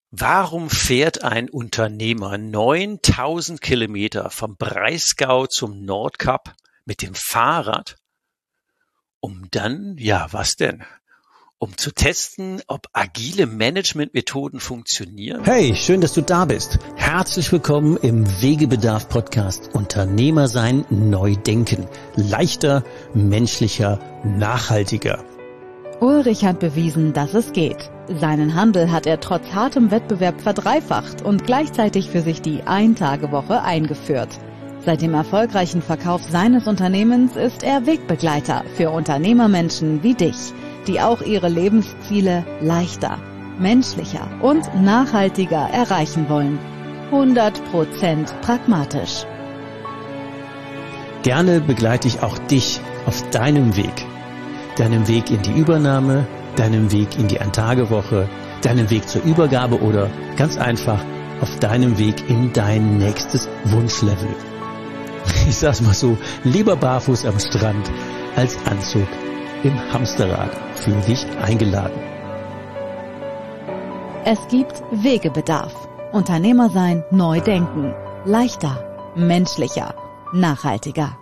Warum fährt ein Unternehmer 9000 Kilometer vom Breisgau zum Nordkap mit dem Fahrrad, um dann, ja, was denn? Um zu testen, ob agile Managementmethoden funktionieren? Hey, schön, dass du da bist. Herzlich willkommen im Wegebedarf-Podcast Unternehmer sein, neu denken. Leichter, menschlicher, nachhaltiger. Ulrich hat bewiesen, dass es geht. Seinen Handel hat er trotz hartem Wettbewerb verdreifacht und gleichzeitig für sich die Ein-Tage-Woche eingeführt. Seit dem erfolgreichen Verkauf seines Unternehmens ist er Wegbegleiter für Unternehmermenschen wie dich, die auch ihre Lebensziele leichter, menschlicher und nachhaltiger erreichen wollen. 100% pragmatisch. Gerne begleite ich auch dich auf deinem Weg. Deinem Weg in die Übernahme, deinem Weg in die Ein-Tage-Woche, deinem Weg zur Übergabe oder ganz einfach auf deinem Weg in dein nächstes Wunschlevel. Ich sag's mal so, lieber barfuß am Strand als Anzug im Hamsterrad. Fühl dich eingeladen. Es gibt Wegebedarf. Unternehmer sein, neu denken. Leichter, menschlicher, nachhaltiger.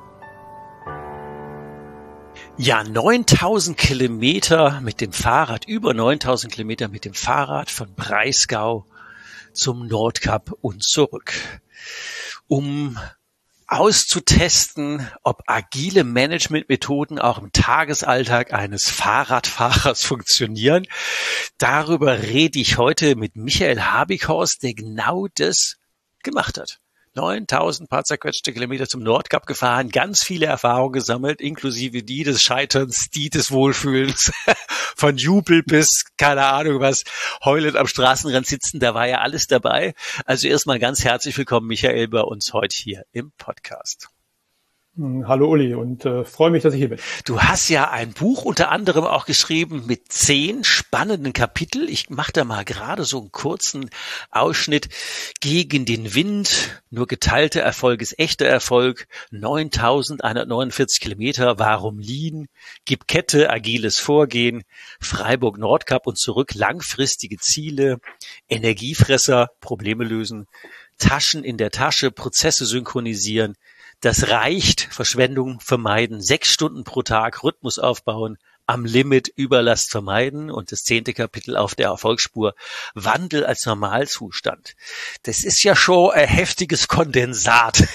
Ja, 9000 Kilometer mit dem Fahrrad, über 9000 Kilometer mit dem Fahrrad von Breisgau zum Nordkap und zurück, um auszutesten, ob agile Managementmethoden auch im Tagesalltag eines Fahrradfahrers funktionieren. Darüber rede ich heute mit Michael Habighorst, der genau das gemacht hat. 9000 paar zerquetschte Kilometer zum Nordkap gefahren, ganz viele Erfahrungen gesammelt, inklusive die des Scheiterns, die des Wohlfühlens, von Jubel bis, keine Ahnung was, heulend am Straßenrand sitzen, da war ja alles dabei. Also erstmal ganz herzlich willkommen, Michael, bei uns heute hier im Podcast. Hallo Uli und freue mich, dass ich hier bin. Du hast ja ein Buch unter anderem auch geschrieben mit 10 spannenden Kapitel. Ich mache da mal gerade so einen kurzen Ausschnitt. Gegen den Wind, nur geteilter Erfolg ist echter Erfolg, 9149 Kilometer, warum Lean, Gib Kette, agiles Vorgehen, Freiburg Nordkap und zurück, langfristige Ziele, Energiefresser, Probleme lösen, Taschen in der Tasche, Prozesse synchronisieren. Das reicht, Verschwendung vermeiden, 6 Stunden pro Tag, Rhythmus aufbauen, am Limit Überlast vermeiden und das 10. Kapitel auf der Erfolgsspur, Wandel als Normalzustand. Das ist ja schon ein heftiges Kondensat.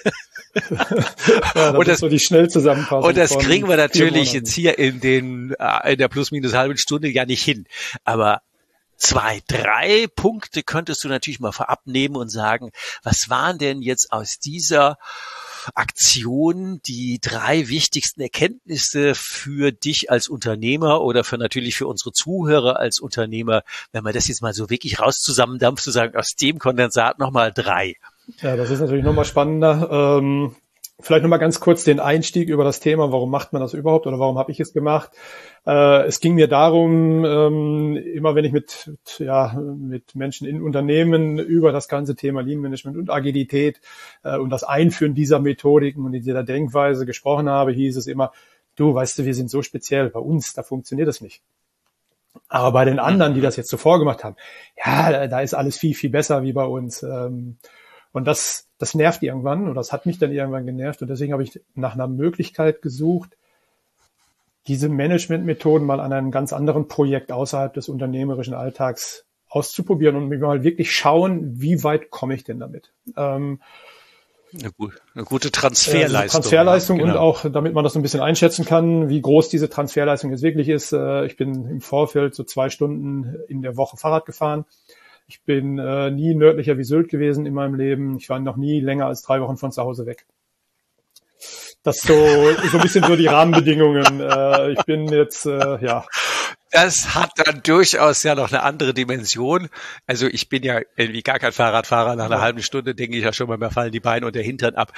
Ja, das ist so die Schnellzusammenfassung. Und das kriegen wir natürlich jetzt hier in der plus-minus halben Stunde ja nicht hin. Aber 2, 3 Punkte könntest du natürlich mal vorab nehmen und sagen, was waren denn jetzt aus dieser Aktion die 3 wichtigsten Erkenntnisse für dich als Unternehmer oder natürlich für unsere Zuhörer als Unternehmer, wenn man das jetzt mal so wirklich rauszusammendampft, zu sagen, aus dem Kondensat nochmal 3. Ja, das ist natürlich nochmal spannender. Vielleicht nochmal ganz kurz den Einstieg über das Thema, warum macht man das überhaupt oder warum habe ich es gemacht? Es ging mir darum, immer wenn ich mit Menschen in Unternehmen über das ganze Thema Lean Management und Agilität und das Einführen dieser Methodiken und dieser Denkweise gesprochen habe, hieß es immer, du, weißt du, wir sind so speziell, bei uns, da funktioniert das nicht. Aber bei den anderen, die das jetzt so vorgemacht haben, ja, da ist alles viel, viel besser wie bei uns. Und das nervt irgendwann und das hat mich dann irgendwann genervt und deswegen habe ich nach einer Möglichkeit gesucht, diese Managementmethoden mal an einem ganz anderen Projekt außerhalb des unternehmerischen Alltags auszuprobieren und mal wirklich schauen, wie weit komme ich denn damit. Eine gute Transferleistung. Transferleistung ja, genau. Und auch, damit man das so ein bisschen einschätzen kann, wie groß diese Transferleistung jetzt wirklich ist. Ich bin im Vorfeld so 2 Stunden in der Woche Fahrrad gefahren. Ich bin nie nördlicher wie Sylt gewesen in meinem Leben. Ich war noch nie länger als 3 Wochen von zu Hause weg. Das so ein bisschen so die Rahmenbedingungen. Ich bin jetzt, ja. Das hat dann durchaus ja noch eine andere Dimension. Also ich bin ja irgendwie gar kein Fahrradfahrer. Nach einer halben Stunde denke ich ja schon mal, mir fallen die Beine und der Hintern ab.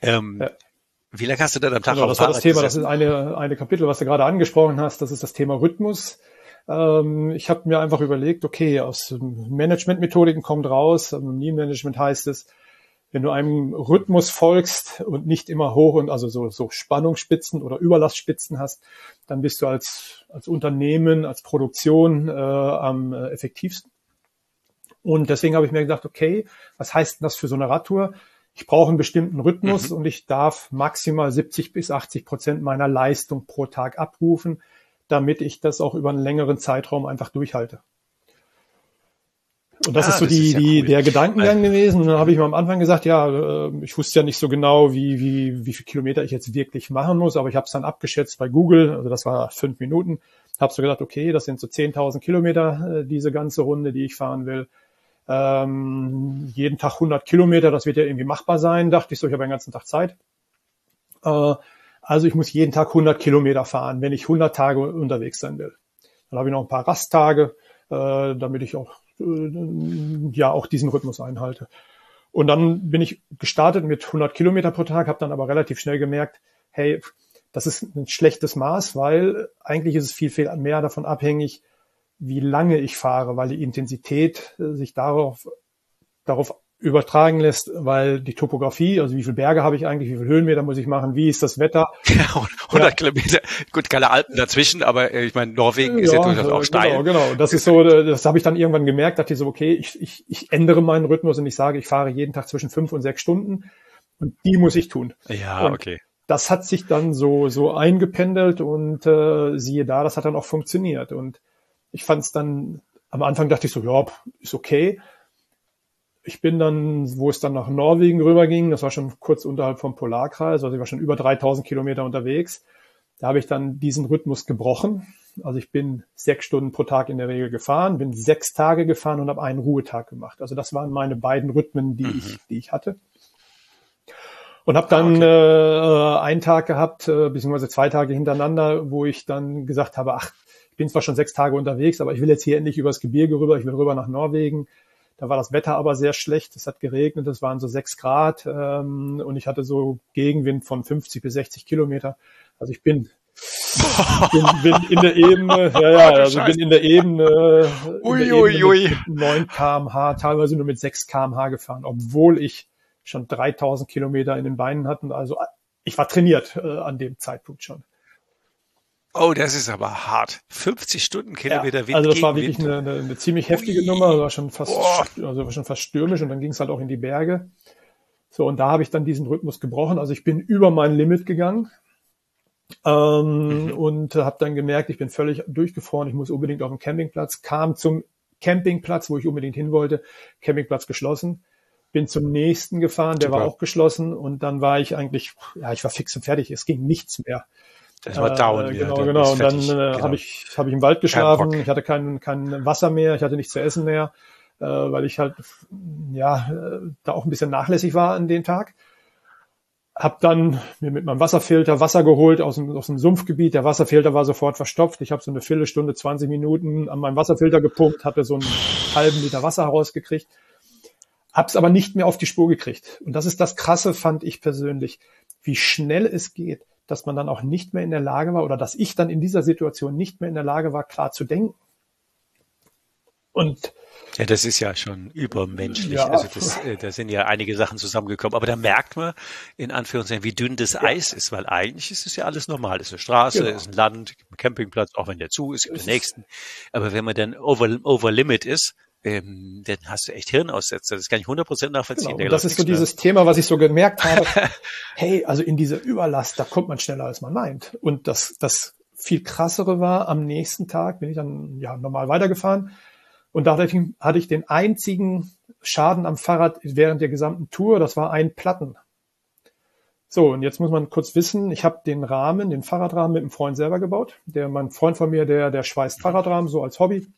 Wie lange hast du denn am Tag genau, auf das dem war Fahrrad das Thema. gesessen? Das ist eine Kapitel, was du gerade angesprochen hast. Das ist das Thema Rhythmus. Ich habe mir einfach überlegt, okay, aus Managementmethodiken kommt raus, Lean Management heißt es, wenn du einem Rhythmus folgst und nicht immer hoch und also so Spannungsspitzen oder Überlastspitzen hast, dann bist du als Unternehmen, als Produktion am effektivsten. Und deswegen habe ich mir gedacht, okay, was heißt denn das für so eine Radtour? Ich brauche einen bestimmten Rhythmus und ich darf maximal 70-80% meiner Leistung pro Tag abrufen, damit ich das auch über einen längeren Zeitraum einfach durchhalte. Und das ist so der Gedankengang gewesen. Und dann habe ich mir am Anfang gesagt, ja, ich wusste ja nicht so genau, wie viel Kilometer ich jetzt wirklich machen muss, aber ich habe es dann abgeschätzt bei Google, also das war 5 Minuten, habe so gedacht, okay, das sind so 10.000 Kilometer, diese ganze Runde, die ich fahren will. Jeden Tag 100 Kilometer, das wird ja irgendwie machbar sein, dachte ich so, ich habe den ganzen Tag Zeit. Also ich muss jeden Tag 100 Kilometer fahren, wenn ich 100 Tage unterwegs sein will. Dann habe ich noch ein paar Rasttage, damit ich auch diesen Rhythmus einhalte. Und dann bin ich gestartet mit 100 Kilometer pro Tag, habe dann aber relativ schnell gemerkt, hey, das ist ein schlechtes Maß, weil eigentlich ist es viel, viel mehr davon abhängig, wie lange ich fahre, weil die Intensität sich darauf übertragen lässt, weil die Topografie, also wie viele Berge habe ich eigentlich, wie viele Höhenmeter muss ich machen, wie ist das Wetter? 100 Kilometer, gut, keine Alpen dazwischen, aber ich meine, Norwegen ist ja durchaus auch steil. Genau. Das ist so, das habe ich dann irgendwann gemerkt, dachte ich so, okay, ich ändere meinen Rhythmus und ich sage, ich fahre jeden Tag zwischen 5 und 6 Stunden und die muss ich tun. Ja, und okay. Das hat sich dann so eingependelt und siehe da, das hat dann auch funktioniert. Und ich fand es dann, am Anfang dachte ich so, ja, ist okay. Ich bin dann, wo es dann nach Norwegen rüberging, das war schon kurz unterhalb vom Polarkreis, also ich war schon über 3.000 Kilometer unterwegs. Da habe ich dann diesen Rhythmus gebrochen. Also ich bin 6 Stunden pro Tag in der Regel gefahren, bin 6 Tage gefahren und habe einen Ruhetag gemacht. Also das waren meine beiden Rhythmen, die ich hatte. Und habe dann einen Tag gehabt, beziehungsweise 2 Tage hintereinander, wo ich dann gesagt habe, ach, ich bin zwar schon 6 Tage unterwegs, aber ich will jetzt hier endlich übers Gebirge rüber, ich will rüber nach Norwegen. Da war das Wetter aber sehr schlecht, es hat geregnet, es waren so 6 Grad und ich hatte so Gegenwind von 50 bis 60 Kilometer. Also ich bin in der Ebene, bin in der Ebene mit 9 km/h, teilweise nur mit 6 km/h gefahren, obwohl ich schon 3.000 Kilometer in den Beinen hatte. Also ich war trainiert an dem Zeitpunkt schon. Oh, das ist aber hart. 50 Stundenkilometer Wind. Also das war wirklich eine ziemlich heftige Nummer, war schon fast stürmisch und dann ging es halt auch in die Berge. So, und da habe ich dann diesen Rhythmus gebrochen. Also ich bin über mein Limit gegangen und habe dann gemerkt, ich bin völlig durchgefroren, ich muss unbedingt auf den Campingplatz, kam zum Campingplatz, wo ich unbedingt hin wollte, Campingplatz geschlossen, bin zum nächsten gefahren, der war auch geschlossen und dann war ich eigentlich, ich war fix und fertig, es ging nichts mehr. Das war down. Genau. Und dann habe ich im Wald geschlafen. Ich hatte kein Wasser mehr. Ich hatte nichts zu essen mehr, weil ich halt da auch ein bisschen nachlässig war an dem Tag. Hab dann mir mit meinem Wasserfilter Wasser geholt aus dem Sumpfgebiet. Der Wasserfilter war sofort verstopft. Ich habe so eine Viertelstunde, 20 Minuten an meinem Wasserfilter gepumpt, hatte so einen halben Liter Wasser herausgekriegt. Hab's aber nicht mehr auf die Spur gekriegt. Und das ist das Krasse, fand ich persönlich, wie schnell es geht, dass man dann auch nicht mehr in der Lage war oder dass ich dann in dieser Situation nicht mehr in der Lage war, klar zu denken. Und ja, das ist ja schon übermenschlich. Ja. Also da sind ja einige Sachen zusammengekommen. Aber da merkt man, in Anführungszeichen, wie dünn das Eis ist, weil eigentlich ist es ja alles normal. Es ist eine Straße, es ist ein Land, ein Campingplatz, auch wenn der zu ist, gibt den nächsten. Aber wenn man dann over limit ist, dann hast du echt Hirnaussetzer. Das kann ich 100% nachvollziehen. Genau. Das ist so dieses Thema, was ich so gemerkt habe. Hey, also in dieser Überlast, da kommt man schneller, als man meint. Und das viel Krassere war, am nächsten Tag bin ich dann normal weitergefahren. Und da hatte ich den einzigen Schaden am Fahrrad während der gesamten Tour. Das war ein Platten. So, und jetzt muss man kurz wissen, ich habe den Fahrradrahmen mit einem Freund selber gebaut. Mein Freund von mir, der schweißt Fahrradrahmen so als Hobby.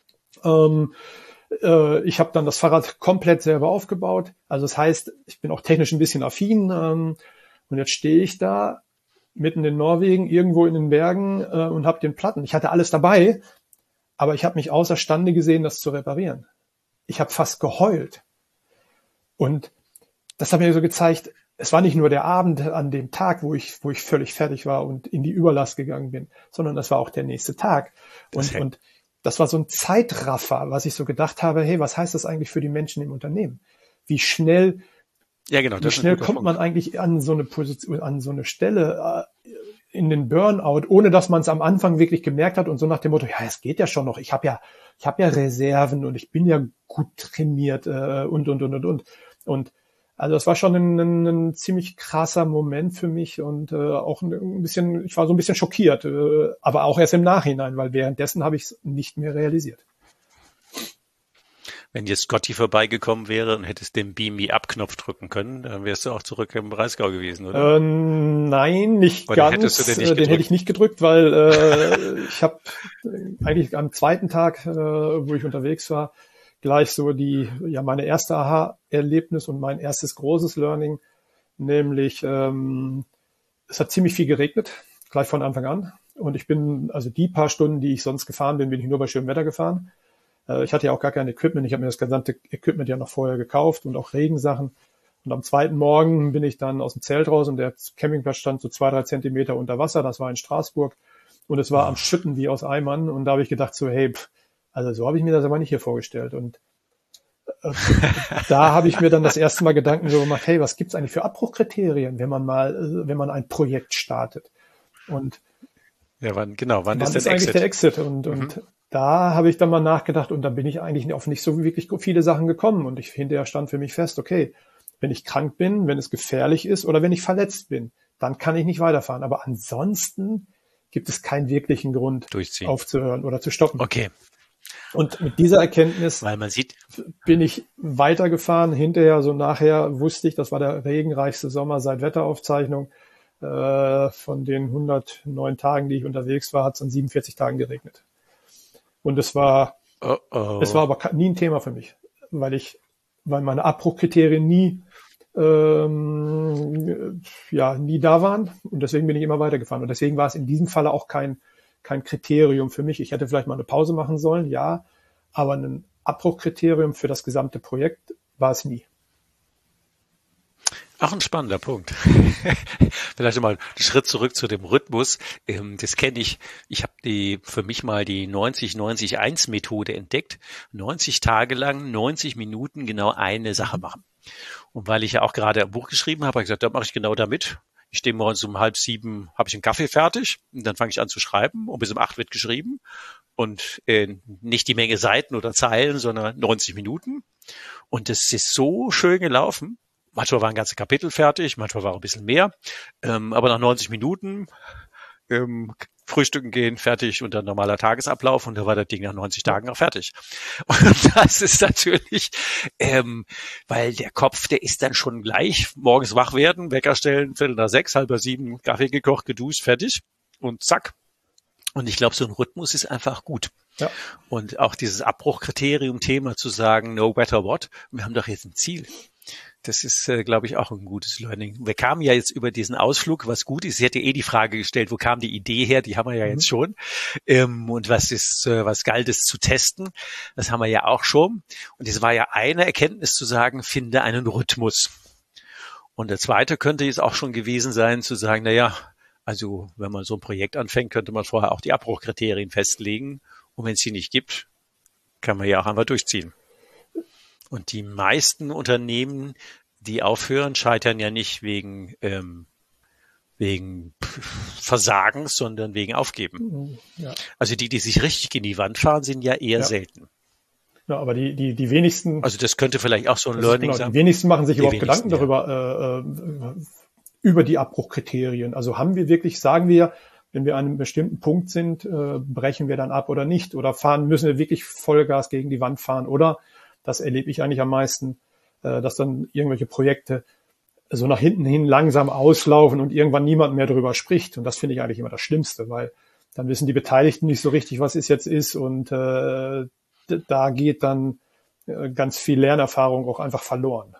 Ich habe dann das Fahrrad komplett selber aufgebaut. Also das heißt, ich bin auch technisch ein bisschen affin. Und jetzt stehe ich da mitten in Norwegen, irgendwo in den Bergen und habe den Platten. Ich hatte alles dabei, aber ich habe mich außerstande gesehen, das zu reparieren. Ich habe fast geheult. Und das hat mir so gezeigt, es war nicht nur der Abend an dem Tag, wo ich völlig fertig war und in die Überlast gegangen bin, sondern das war auch der nächste Tag. Und das war so ein Zeitraffer, was ich so gedacht habe, hey, was heißt das eigentlich für die Menschen im Unternehmen? Wie schnell kommt man eigentlich an so eine Position, an so eine Stelle? in den Burnout, ohne dass man es am Anfang wirklich gemerkt hat und so nach dem Motto, ja, es geht ja schon noch, ich habe ja Reserven und ich bin ja gut trainiert und. Und also das war schon ein ziemlich krasser Moment für mich und auch ein bisschen, ich war so ein bisschen schockiert, aber auch erst im Nachhinein, weil währenddessen habe ich es nicht mehr realisiert. Wenn jetzt Scotty vorbeigekommen wäre und hättest den Beam Me Up Knopf drücken können, dann wärst du auch zurück im Breisgau gewesen, oder? Nein, nicht oder ganz. Den hätte ich nicht gedrückt, weil ich habe eigentlich am zweiten Tag, wo ich unterwegs war, gleich so meine erste Aha-Erlebnis und mein erstes großes Learning, nämlich es hat ziemlich viel geregnet, gleich von Anfang an. Und ich bin, also die paar Stunden, die ich sonst gefahren bin ich nur bei schönem Wetter gefahren. Ich hatte ja auch gar kein Equipment. Ich habe mir das gesamte Equipment ja noch vorher gekauft und auch Regensachen. Und am zweiten Morgen bin ich dann aus dem Zelt raus und der Campingplatz stand so 2-3 Zentimeter unter Wasser. Das war in Straßburg. Und es war am Schütten wie aus Eimern. Und da habe ich gedacht so, hey, also so habe ich mir das aber nicht hier vorgestellt. Und da habe ich mir dann das erste Mal Gedanken so gemacht, hey, was gibt's eigentlich für Abbruchkriterien, wenn man ein Projekt startet? Und ja, wann ist eigentlich Exit? Der Exit? Und da habe ich dann mal nachgedacht und da bin ich eigentlich auf nicht so wirklich viele Sachen gekommen. Und hinterher stand für mich fest, okay, wenn ich krank bin, wenn es gefährlich ist oder wenn ich verletzt bin, dann kann ich nicht weiterfahren. Aber ansonsten gibt es keinen wirklichen Grund, aufzuhören oder zu stoppen. Okay. Und mit dieser Erkenntnis bin ich weitergefahren. Hinterher, so nachher wusste ich, das war der regenreichste Sommer seit Wetteraufzeichnung. Von den 109 Tagen, die ich unterwegs war, hat es an 47 Tagen geregnet. Und es war aber nie ein Thema für mich, weil meine Abbruchkriterien nie da waren. Und deswegen bin ich immer weitergefahren. Und deswegen war es in diesem Falle auch kein Kriterium für mich. Ich hätte vielleicht mal eine Pause machen sollen, ja, aber ein Abbruchkriterium für das gesamte Projekt war es nie. Auch ein spannender Punkt. Vielleicht mal einen Schritt zurück zu dem Rhythmus. Das kenne ich. Ich habe für mich mal die 90-90-1-Methode entdeckt. 90 Tage lang, 90 Minuten genau eine Sache machen. Und weil ich ja auch gerade ein Buch geschrieben habe ich gesagt, da mache ich genau damit. Ich stehe morgens um 6:30, habe ich einen Kaffee fertig und dann fange ich an zu schreiben und bis um 8 wird geschrieben. Und nicht die Menge Seiten oder Zeilen, sondern 90 Minuten. Und das ist so schön gelaufen. Manchmal waren ganze Kapitel fertig, manchmal war ein bisschen mehr. Aber nach 90 Minuten frühstücken gehen, fertig und dann normaler Tagesablauf und da war das Ding nach 90 Tagen auch fertig. Und das ist natürlich, weil der Kopf, der ist dann schon gleich morgens wach werden, Wecker stellen, 5:45, 6:30, Kaffee gekocht, geduscht, fertig und zack. Und ich glaube, so ein Rhythmus ist einfach gut. Ja. Und auch dieses Abbruchkriterium-Thema zu sagen, no matter what, wir haben doch jetzt ein Ziel. Das ist, glaube ich, auch ein gutes Learning. Wir kamen ja jetzt über diesen Ausflug, was gut ist. Sie hat ja die Frage gestellt, wo kam die Idee her? Die haben wir ja jetzt schon. Und was galt es zu testen? Das haben wir ja auch schon. Und es war ja eine Erkenntnis zu sagen, finde einen Rhythmus. Und der zweite könnte jetzt auch schon gewesen sein, zu sagen, also wenn man so ein Projekt anfängt, könnte man vorher auch die Abbruchkriterien festlegen. Und wenn es die nicht gibt, kann man ja auch einfach durchziehen. Und die meisten Unternehmen, die aufhören, scheitern ja nicht wegen Versagens, sondern wegen Aufgeben. Ja. Also die sich richtig in die Wand fahren, sind ja eher selten. Ja, aber die wenigsten. Also das könnte vielleicht auch so ein Learning sein. Die wenigsten machen sich überhaupt Gedanken darüber, über die Abbruchkriterien. Also sagen wir, wenn wir an einem bestimmten Punkt sind, brechen wir dann ab oder nicht? Oder müssen wir wirklich Vollgas gegen die Wand fahren? Oder, das erlebe ich eigentlich am meisten, dass dann irgendwelche Projekte so nach hinten hin langsam auslaufen und irgendwann niemand mehr darüber spricht. Und das finde ich eigentlich immer das Schlimmste, weil dann wissen die Beteiligten nicht so richtig, was es jetzt ist. Und da geht dann ganz viel Lernerfahrung auch einfach verloren.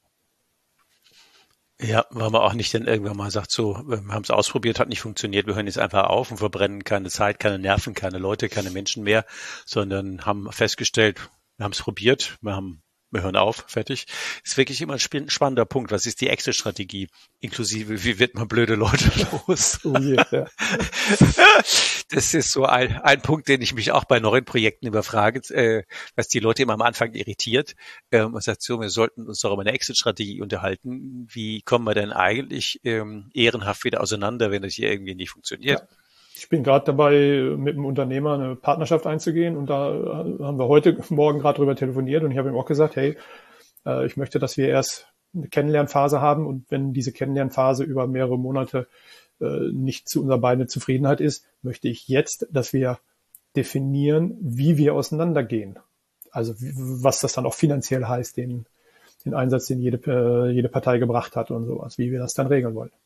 Ja, weil man auch nicht dann irgendwann mal sagt, so, wir haben es ausprobiert, hat nicht funktioniert, wir hören jetzt einfach auf und verbrennen keine Zeit, keine Nerven, keine Leute, keine Menschen mehr, sondern haben festgestellt, wir haben es probiert, wir hören auf, fertig. Ist wirklich immer ein spannender Punkt. Was ist die Exit-Strategie? Inklusive, wie wird man blöde Leute los? Oh je, ja. Das ist so ein Punkt, den ich mich auch bei neuen Projekten immer frage, was die Leute immer am Anfang irritiert. Man sagt so, wir sollten uns doch über eine Exit-Strategie unterhalten. Wie kommen wir denn eigentlich ehrenhaft wieder auseinander, wenn das hier irgendwie nicht funktioniert? Ja. Ich bin gerade dabei, mit einem Unternehmer eine Partnerschaft einzugehen und da haben wir heute Morgen gerade drüber telefoniert und ich habe ihm auch gesagt, hey, ich möchte, dass wir erst eine Kennenlernphase haben und wenn diese Kennenlernphase über mehrere Monate nicht zu unserer beiden Zufriedenheit ist, möchte ich jetzt, dass wir definieren, wie wir auseinandergehen. Also was das dann auch finanziell heißt, den Einsatz, den jede Partei gebracht hat und sowas, wie wir das dann regeln wollen.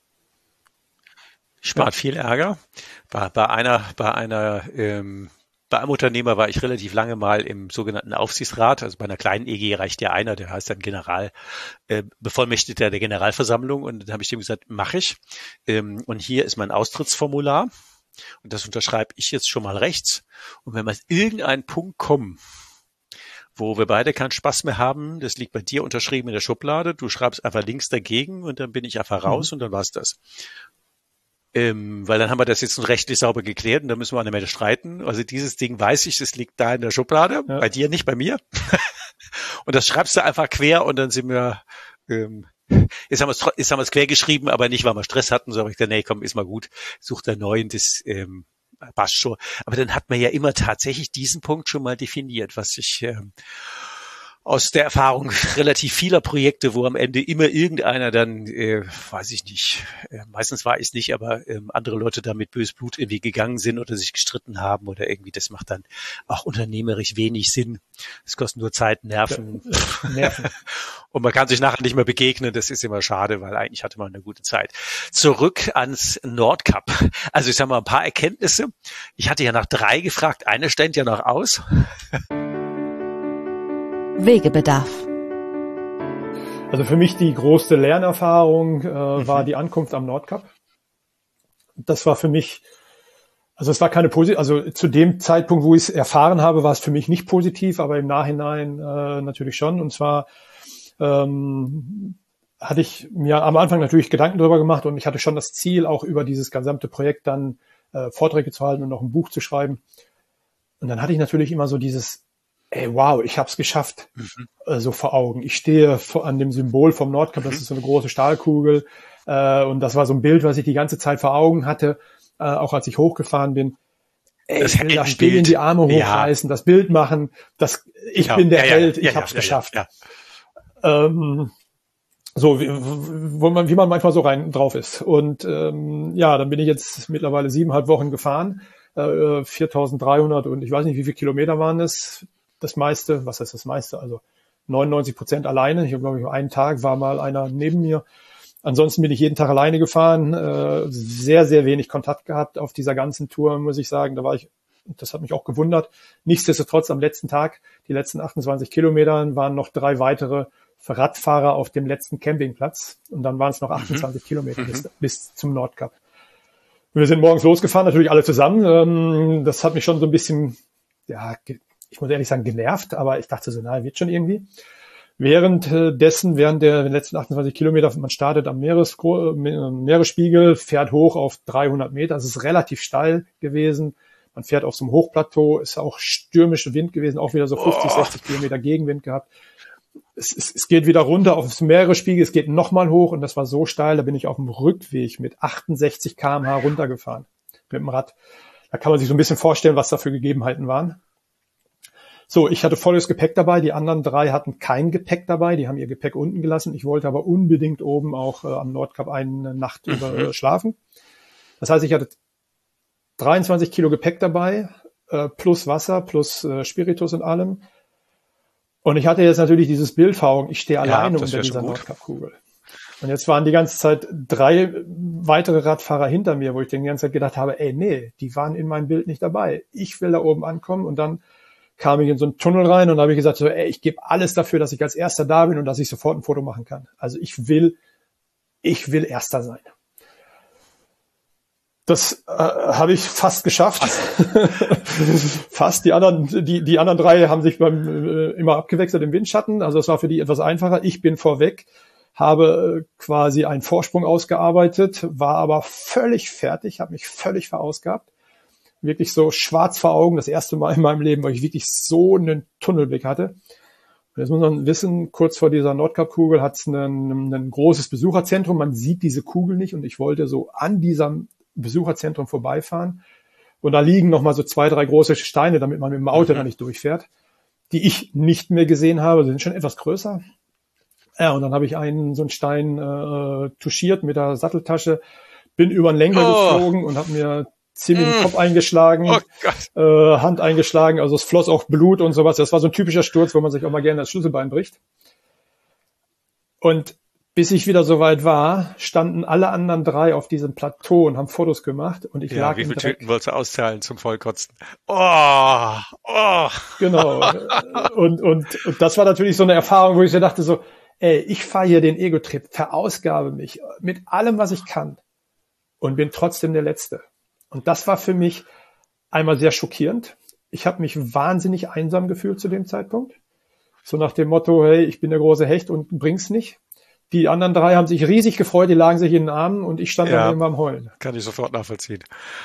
Spart viel Ärger. Bei einem Unternehmer war ich relativ lange mal im sogenannten Aufsichtsrat. Also bei einer kleinen EG reicht ja einer, der heißt dann Bevollmächtigter der Generalversammlung. Und dann habe ich dem gesagt, mache ich. Und hier ist mein Austrittsformular. Und das unterschreibe ich jetzt schon mal rechts. Und wenn wir an irgendeinen Punkt kommen, wo wir beide keinen Spaß mehr haben, das liegt bei dir unterschrieben in der Schublade, du schreibst einfach links dagegen und dann bin ich einfach raus und dann war's das. Weil dann haben wir das jetzt rechtlich sauber geklärt und da müssen wir nicht mehr streiten. Also dieses Ding weiß ich, das liegt da in der Schublade, ja. Bei dir, nicht bei mir. Und das schreibst du einfach quer und dann sind wir, jetzt haben wir es quer geschrieben, aber nicht, weil wir Stress hatten, so habe ich gesagt, nee, komm, ist mal gut, such da neuen, das passt schon. Aber dann hat man ja immer tatsächlich diesen Punkt schon mal definiert, was ich aus der Erfahrung relativ vieler Projekte, wo am Ende immer irgendeiner dann, weiß ich nicht, meistens war ich es nicht, aber andere Leute da mit bösem Blut irgendwie gegangen sind oder sich gestritten haben oder irgendwie, das macht dann auch unternehmerisch wenig Sinn. Es kostet nur Zeit, Nerven. Und man kann sich nachher nicht mehr begegnen, das ist immer schade, weil eigentlich hatte man eine gute Zeit. Zurück ans Nordkap. Also ich sage mal ein paar Erkenntnisse. Ich hatte ja nach 3 gefragt, eine stand ja noch aus. Wegebedarf. Also für mich die größte Lernerfahrung war die Ankunft am Nordkap. Das war für mich, also es war keine positive, also zu dem Zeitpunkt, wo ich es erfahren habe, war es für mich nicht positiv, aber im Nachhinein natürlich schon. Und zwar hatte ich mir am Anfang natürlich Gedanken darüber gemacht und ich hatte schon das Ziel, auch über dieses gesamte Projekt dann Vorträge zu halten und noch ein Buch zu schreiben. Und dann hatte ich natürlich immer so dieses, ey, wow, ich habe es geschafft, so vor Augen. Ich stehe an dem Symbol vom Nordkap, das ist so eine große Stahlkugel und das war so ein Bild, was ich die ganze Zeit vor Augen hatte, auch als ich hochgefahren bin. Ey, ich will da stehen, die Arme hochreißen, das Bild machen, ich bin der Held, ich habe es geschafft. So wie man manchmal so rein drauf ist. Und dann bin ich jetzt mittlerweile 7,5 Wochen gefahren, 4.300 und ich weiß nicht, wie viele Kilometer waren es. Das meiste, was heißt das meiste? Also 99% alleine. Ich habe, glaube ich, einen Tag war mal einer neben mir. Ansonsten bin ich jeden Tag alleine gefahren, sehr, sehr wenig Kontakt gehabt auf dieser ganzen Tour, muss ich sagen. Das hat mich auch gewundert. Nichtsdestotrotz am letzten Tag, die letzten 28 Kilometer, waren noch 3 weitere Radfahrer auf dem letzten Campingplatz. Und dann waren es noch 28 Kilometer bis zum Nordkap. Wir sind morgens losgefahren, natürlich alle zusammen. Das hat mich schon so ein bisschen, ich muss ehrlich sagen, genervt, aber ich dachte so, wird schon irgendwie. Während der letzten 28 Kilometer, man startet am Meeresspiegel, fährt hoch auf 300 Meter, es ist relativ steil gewesen. Man fährt auf so einem Hochplateau, ist auch stürmischer Wind gewesen, auch wieder so 50, 60 Kilometer Gegenwind gehabt. Es geht wieder runter auf das Meeresspiegel, es geht nochmal hoch und das war so steil, da bin ich auf dem Rückweg mit 68 km/h runtergefahren mit dem Rad. Da kann man sich so ein bisschen vorstellen, was da für Gegebenheiten waren. So, ich hatte volles Gepäck dabei, die anderen 3 hatten kein Gepäck dabei, die haben ihr Gepäck unten gelassen. Ich wollte aber unbedingt oben auch am Nordkap eine Nacht über schlafen. Das heißt, ich hatte 23 Kilo Gepäck dabei, plus Wasser, plus Spiritus und allem. Und ich hatte jetzt natürlich dieses Bild vor Augen, ich stehe alleine unter dieser Nordkap-Kugel. Und jetzt waren die ganze Zeit 3 weitere Radfahrer hinter mir, wo ich die ganze Zeit gedacht habe, die waren in meinem Bild nicht dabei. Ich will da oben ankommen und dann kam ich in so einen Tunnel rein und da habe ich gesagt, ich gebe alles dafür, dass ich als Erster da bin und dass ich sofort ein Foto machen kann. Also ich will Erster sein. Das habe ich fast geschafft. Fast. Die anderen 3 haben sich immer abgewechselt im Windschatten. Also es war für die etwas einfacher. Ich bin vorweg, habe quasi einen Vorsprung ausgearbeitet, war aber völlig fertig, habe mich völlig verausgabt. wirklich so schwarz vor Augen, das erste Mal in meinem Leben, weil ich wirklich so einen Tunnelblick hatte. Und jetzt muss man wissen, kurz vor dieser Nordkap-Kugel hat es ein großes Besucherzentrum. Man sieht diese Kugel nicht und ich wollte so an diesem Besucherzentrum vorbeifahren. Und da liegen nochmal so 2, 3 große Steine, damit man mit dem Auto da nicht durchfährt, die ich nicht mehr gesehen habe. Sie sind schon etwas größer. Ja, und dann habe ich so einen Stein touchiert mit der Satteltasche, bin über den Lenker geflogen und habe mir ziemlich den Kopf eingeschlagen, Hand eingeschlagen, also es floss auch Blut und sowas. Das war so ein typischer Sturz, wo man sich auch mal gerne das Schlüsselbein bricht. Und bis ich wieder so weit war, standen alle anderen 3 auf diesem Plateau und haben Fotos gemacht und ich lag wie im viele Dreck. Tüten wolltest du auszahlen zum Vollkotzen? Oh. Genau. Und das war natürlich so eine Erfahrung, wo ich so dachte so, ey, ich fahre hier den Ego-Trip, verausgabe mich mit allem, was ich kann und bin trotzdem der Letzte. Und das war für mich einmal sehr schockierend. Ich habe mich wahnsinnig einsam gefühlt zu dem Zeitpunkt. So nach dem Motto, hey, ich bin der große Hecht und bring's nicht. Die anderen 3 haben sich riesig gefreut, die lagen sich in den Armen und ich stand dann immer am Heulen. Kann ich sofort nachvollziehen.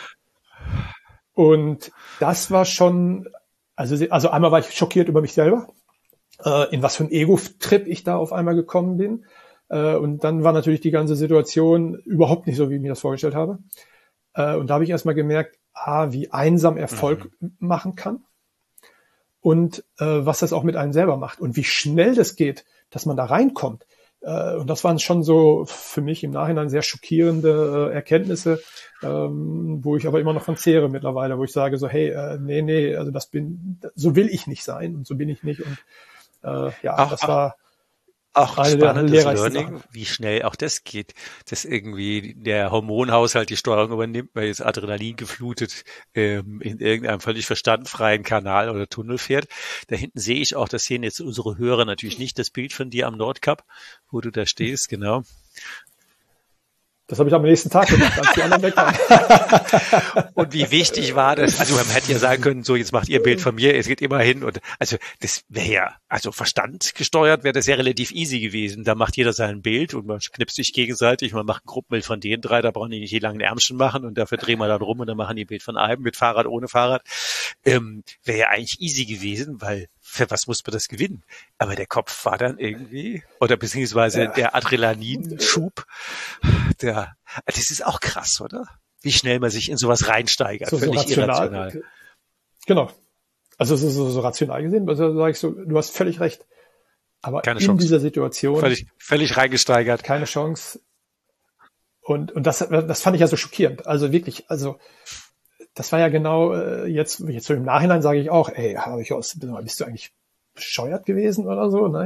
Und das war schon, also einmal war ich schockiert über mich selber, in was für ein Ego-Trip ich da auf einmal gekommen bin. Und dann war natürlich die ganze Situation überhaupt nicht so, wie ich mir das vorgestellt habe. Und da habe ich erstmal gemerkt, wie einsam Erfolg machen kann und was das auch mit einem selber macht und wie schnell das geht, dass man da reinkommt. Und das waren schon so für mich im Nachhinein sehr schockierende Erkenntnisse, wo ich aber immer noch von zehre mittlerweile, wo ich sage so, hey, nee, also so will ich nicht sein und so bin ich nicht. Und das war auch eine der spannendes lehrreichsten Learning, Sachen. wie schnell auch das geht, dass irgendwie der Hormonhaushalt die Steuerung übernimmt, weil jetzt Adrenalin geflutet in irgendeinem völlig verstandfreien Kanal oder Tunnel fährt. Da hinten sehe ich auch, das sehen jetzt unsere Hörer natürlich nicht, das Bild von dir am Nordkap, wo du da stehst, genau. Das habe ich am nächsten Tag gemacht, als die anderen weg waren. Und wie wichtig war das? Also man hätte ja sagen können, so jetzt macht ihr ein Bild von mir, es geht immer hin. Und also das wäre ja, also Verstand gesteuert wäre das ja relativ easy gewesen. Da macht jeder sein Bild und man knipst sich gegenseitig, man macht ein Gruppenbild von den 3, da brauchen die nicht die langen Ärmchen machen und dafür drehen wir dann rum und dann machen die ein Bild von einem mit Fahrrad, ohne Fahrrad. Wäre ja eigentlich easy gewesen, weil für was muss man das gewinnen? Aber der Kopf war dann irgendwie, oder beziehungsweise der Adrenalinschub, das ist auch krass, oder? Wie schnell man sich in sowas reinsteigert, so völlig irrational. Genau. Also so rational gesehen, also sage ich so, du hast völlig recht. Aber Keine in Chance. dieser Situation Völlig reingesteigert. keine Chance. Und das fand ich ja so schockierend. Also wirklich, das war ja genau jetzt so im Nachhinein sage ich auch, ey, bist du eigentlich bescheuert gewesen oder so? Ne?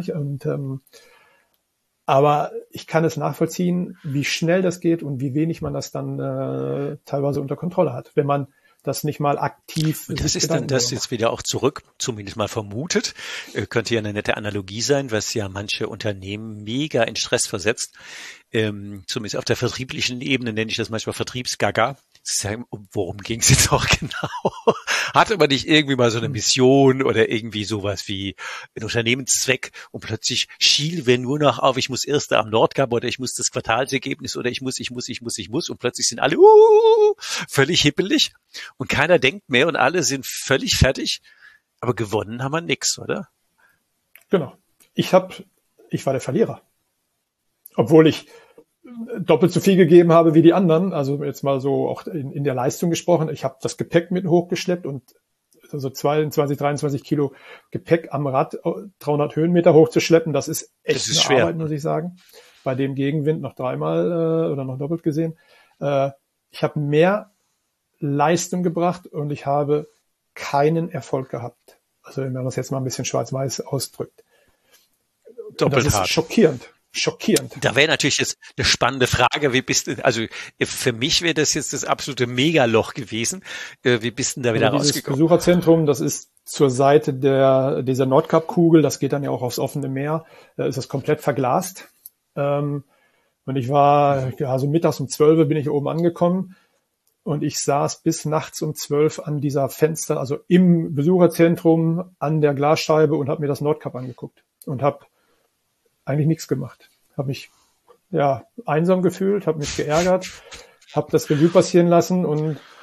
Aber ich kann es nachvollziehen, wie schnell das geht und wie wenig man das dann teilweise unter Kontrolle hat, wenn man das nicht mal aktiv. Und das ist dann das jetzt wieder auch zurück, zumindest mal vermutet, könnte ja eine nette Analogie sein, was ja manche Unternehmen mega in Stress versetzt. Zumindest auf der vertrieblichen Ebene nenne ich das manchmal Vertriebsgaga. Worum ging es jetzt auch genau? Hatte man nicht irgendwie mal so eine Mission oder irgendwie sowas wie ein Unternehmenszweck und plötzlich schielen wir nur noch auf, ich muss Erster am Nordkap oder ich muss das Quartalsergebnis oder ich muss und plötzlich sind alle völlig hippelig und keiner denkt mehr und alle sind völlig fertig, aber gewonnen haben wir nix, oder? Genau. Ich war der Verlierer. Obwohl ich doppelt so viel gegeben habe wie die anderen, also jetzt mal so auch in der Leistung gesprochen. Ich habe das Gepäck mit hochgeschleppt und so 22, 23 Kilo Gepäck am Rad 300 Höhenmeter hochzuschleppen, das ist echt eine schwer. Arbeit, muss ich sagen. Bei dem Gegenwind noch 3-mal oder noch doppelt gesehen. Ich habe mehr Leistung gebracht und ich habe keinen Erfolg gehabt. Also wenn man das jetzt mal ein bisschen schwarz-weiß ausdrückt. Doppelt das ist hart. schockierend. Da wäre natürlich jetzt eine spannende Frage, also für mich wäre das jetzt das absolute Megaloch gewesen. Wie bist du denn da wieder dieses rausgekommen? Besucherzentrum, das ist zur Seite dieser Nordkap-Kugel, das geht dann ja auch aufs offene Meer, da ist das komplett verglast. Und ich war, so mittags um 12 Uhr bin ich oben angekommen und ich saß bis nachts um 12 an dieser Fenster, also im Besucherzentrum an der Glasscheibe und habe mir das Nordkap angeguckt und habe eigentlich nichts gemacht. Habe mich einsam gefühlt, habe mich geärgert, habe das Revue passieren lassen und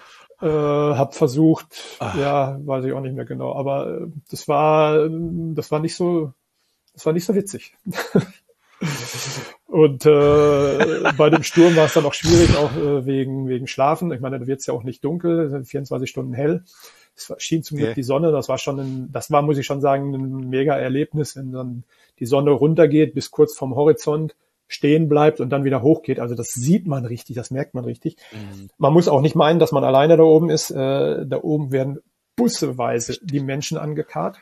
Hab versucht, ja, weiß ich auch nicht mehr genau, aber das war nicht so witzig. Und bei dem Sturm war es dann auch schwierig, auch wegen Schlafen. Ich meine, da wird es ja auch nicht dunkel, 24 Stunden hell. Es schien zum Glück die Sonne, das war, muss ich schon sagen, ein mega Erlebnis, wenn dann die Sonne runtergeht bis kurz vom Horizont, stehen bleibt und dann wieder hochgeht. Also das sieht man richtig, das merkt man richtig. Man muss auch nicht meinen, dass man alleine da oben ist. Da oben werden busseweise die Menschen angekarrt.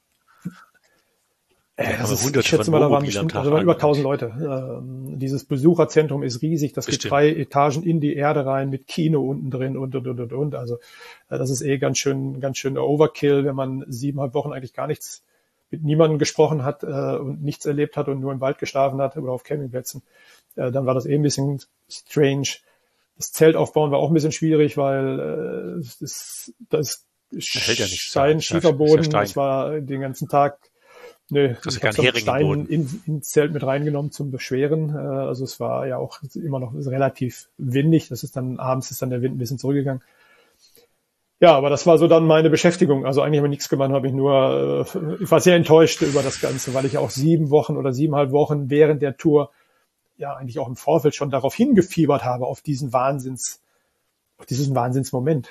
Ich schätze mal, da waren bestimmt, also waren über 1000 Leute. Dieses Besucherzentrum ist riesig, das geht 3 Etagen in die Erde rein mit Kino unten drin und. Also das ist ganz schön Overkill, wenn man 7,5 Wochen eigentlich gar nichts mit niemandem gesprochen hat und nichts erlebt hat und nur im Wald geschlafen hat oder auf Campingplätzen. Dann war das ein bisschen strange. Das Zelt aufbauen war auch ein bisschen schwierig, weil das hält ja nicht Stein, Schieferboden, das war den ganzen Tag. Nee, ich habe so Stein ins Zelt mit reingenommen zum Beschweren. Also es war ja auch immer noch relativ windig. Abends ist dann der Wind ein bisschen zurückgegangen. Ja, aber das war so dann meine Beschäftigung. Also eigentlich habe ich nichts gemacht, ich war sehr enttäuscht über das Ganze, weil ich auch 7 Wochen oder 7,5 Wochen während der Tour ja eigentlich auch im Vorfeld schon darauf hingefiebert habe, auf diesen Wahnsinnsmoment.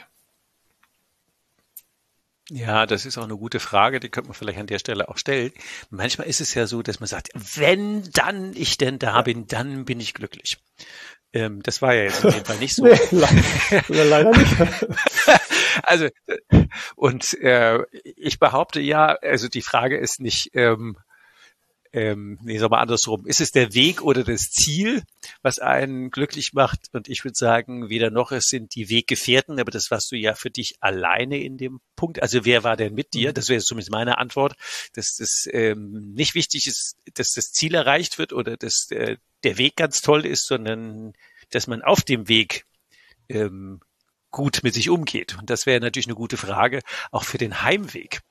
Ja, das ist auch eine gute Frage, die könnte man vielleicht an der Stelle auch stellen. Manchmal ist es ja so, dass man sagt, wenn dann ich denn da bin, dann bin ich glücklich. Das war ja jetzt auf jeden Fall nicht so. Nee, leider nicht. Also, und ich behaupte ja, also die Frage ist nicht, sagen wir mal andersrum, ist es der Weg oder das Ziel, was einen glücklich macht? Und ich würde sagen, weder noch, es sind die Weggefährten, aber das warst du ja für dich alleine in dem Punkt. Also wer war denn mit dir? Das wäre zumindest meine Antwort, dass das nicht wichtig ist, dass das Ziel erreicht wird oder dass der Weg ganz toll ist, sondern dass man auf dem Weg gut mit sich umgeht. Und das wäre natürlich eine gute Frage, auch für den Heimweg.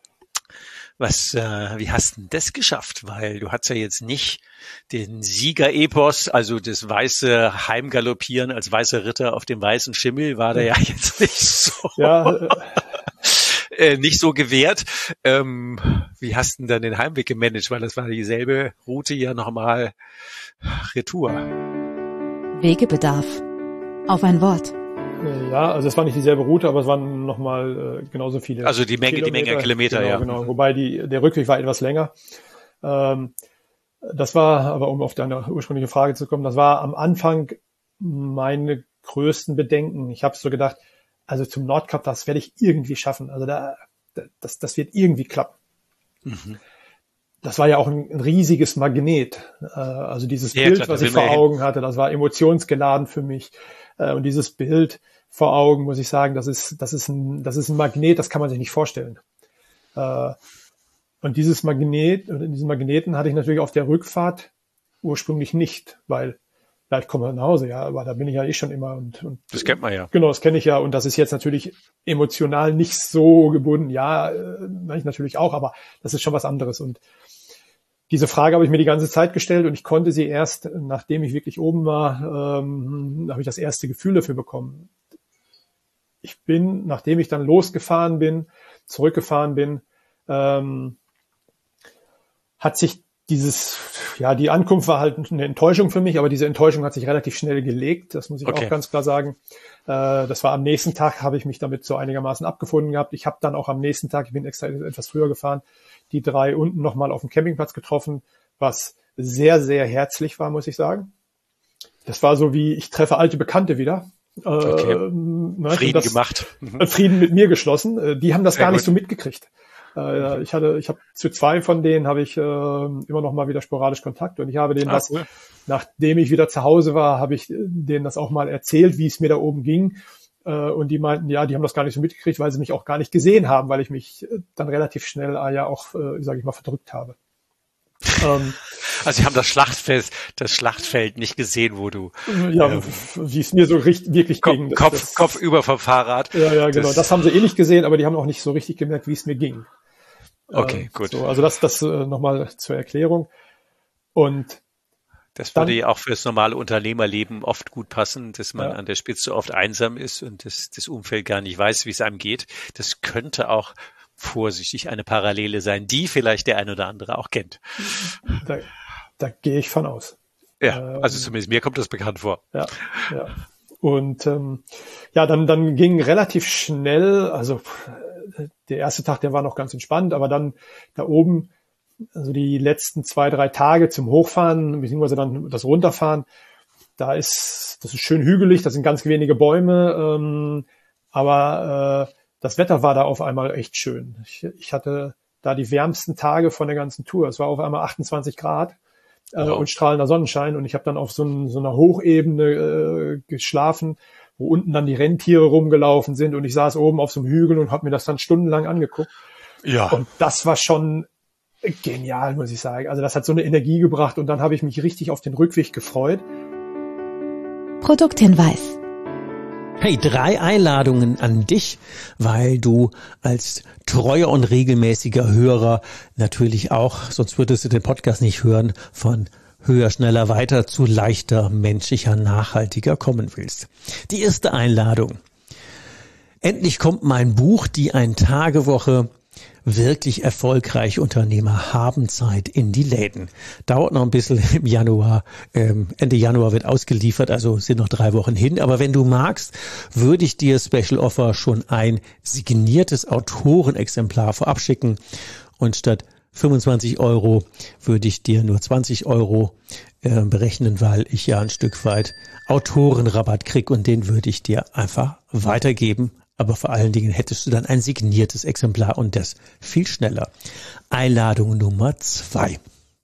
Wie hast du denn das geschafft? Weil du hast ja jetzt nicht den Siegerepos, also das weiße Heimgaloppieren als weißer Ritter auf dem weißen Schimmel, war da ja jetzt nicht so, nicht so gewährt. Wie hast du denn dann den Heimweg gemanagt? Weil das war dieselbe Route ja nochmal Retour. Wegebedarf. Auf ein Wort. Ja, also es war nicht dieselbe Route, aber es waren nochmal genauso viele. Also die Menge Kilometer, genau, ja. Genau, wobei der Rückweg war etwas länger. Das war, aber um auf deine ursprüngliche Frage zu kommen, das war am Anfang meine größten Bedenken. Ich habe so gedacht, also zum Nordkap, das werde ich irgendwie schaffen. Also das wird irgendwie klappen. Mhm. Das war ja auch ein riesiges Magnet. Also dieses Bild, was ich vor Augen hatte, das war emotionsgeladen für mich. Und dieses Bild vor Augen, muss ich sagen, das ist ein Magnet, das kann man sich nicht vorstellen. Und diesen Magneten hatte ich natürlich auf der Rückfahrt ursprünglich nicht, weil vielleicht kommen wir nach Hause, ja, aber da bin ich ja schon immer und das kennt man ja. Genau, das kenne ich ja und das ist jetzt natürlich emotional nicht so gebunden. Ja, ich natürlich auch, aber das ist schon was anderes und diese Frage habe ich mir die ganze Zeit gestellt und ich konnte sie erst, nachdem ich wirklich oben war, habe ich das erste Gefühl dafür bekommen. Nachdem ich dann zurückgefahren bin, hat sich die Ankunft war halt eine Enttäuschung für mich, aber diese Enttäuschung hat sich relativ schnell gelegt, das muss ich auch ganz klar sagen. Das war am nächsten Tag, habe ich mich damit so einigermaßen abgefunden gehabt. Ich habe dann auch am nächsten Tag, ich bin extra etwas früher gefahren, die 3 unten nochmal auf dem Campingplatz getroffen, was sehr, sehr herzlich war, muss ich sagen. Das war so wie, ich treffe alte Bekannte wieder. Frieden gemacht. Frieden mit mir geschlossen. Die haben das gar nicht so mitgekriegt. Ich habe zu 2 von denen habe ich immer noch mal wieder sporadisch Kontakt und ich habe denen nachdem ich wieder zu Hause war, habe ich denen das auch mal erzählt, wie es mir da oben ging. Und die meinten, ja, die haben das gar nicht so mitgekriegt, weil sie mich auch gar nicht gesehen haben, weil ich mich dann relativ schnell ja auch, sage ich mal, verdrückt habe. Also sie haben das Schlachtfeld nicht gesehen, wo du wie es mir so wirklich ging. Kopf über vom Fahrrad. Ja, genau. Das haben sie eh nicht gesehen, aber die haben auch nicht so richtig gemerkt, wie es mir ging. Okay, gut. So, also das nochmal zur Erklärung. Und Das würde ja auch fürs normale Unternehmerleben oft gut passen, dass man an der Spitze oft einsam ist und das Umfeld gar nicht weiß, wie es einem geht. Das könnte auch vorsichtig eine Parallele sein, die vielleicht der ein oder andere auch kennt. Da gehe ich von aus. Ja, also zumindest mir kommt das bekannt vor. Ja. Und dann ging relativ schnell, also der erste Tag, der war noch ganz entspannt, aber dann da oben, also die letzten 2-3 Tage zum Hochfahren, beziehungsweise dann das Runterfahren, das ist schön hügelig, das sind ganz wenige Bäume, aber das Wetter war da auf einmal echt schön. Ich hatte da die wärmsten Tage von der ganzen Tour. Es war auf einmal 28 Grad und strahlender Sonnenschein, und ich habe dann auf so einer Hochebene geschlafen, wo unten dann die Rentiere rumgelaufen sind, und ich saß oben auf so einem Hügel und habe mir das dann stundenlang angeguckt. Ja. Und das war schon genial, muss ich sagen. Also das hat so eine Energie gebracht, und dann habe ich mich richtig auf den Rückweg gefreut. Produkthinweis. Hey, 3 Einladungen an dich, weil du als treuer und regelmäßiger Hörer natürlich auch, sonst würdest du den Podcast nicht hören, von höher, schneller, weiter zu leichter, menschlicher, nachhaltiger kommen willst. Die erste Einladung. Endlich kommt mein Buch, die Ein-Tage-Woche. Wirklich erfolgreiche Unternehmer haben Zeit in die Läden. Dauert noch ein bisschen im Januar. Ende Januar wird ausgeliefert, also sind noch 3 Wochen hin. Aber wenn du magst, würde ich dir Special Offer schon ein signiertes Autorenexemplar vorab schicken. Und statt 25 € würde ich dir nur 20 € berechnen, weil ich ja ein Stück weit Autorenrabatt krieg, und den würde ich dir einfach weitergeben. Aber vor allen Dingen hättest du dann ein signiertes Exemplar, und das viel schneller. Einladung Nummer 2.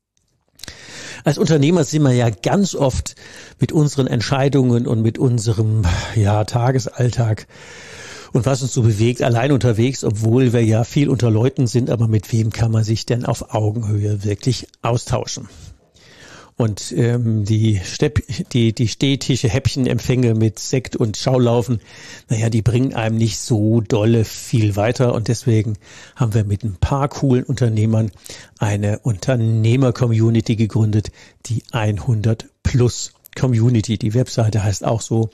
Als Unternehmer sind wir ja ganz oft mit unseren Entscheidungen und mit unserem Tagesalltag und was uns so bewegt, allein unterwegs, obwohl wir ja viel unter Leuten sind. Aber mit wem kann man sich denn auf Augenhöhe wirklich austauschen? Und die städtische Häppchenempfänge mit Sekt und Schaulaufen, die bringen einem nicht so dolle viel weiter. Und deswegen haben wir mit ein paar coolen Unternehmern eine Unternehmer-Community gegründet, die 100 Plus Community. Die Webseite heißt auch so,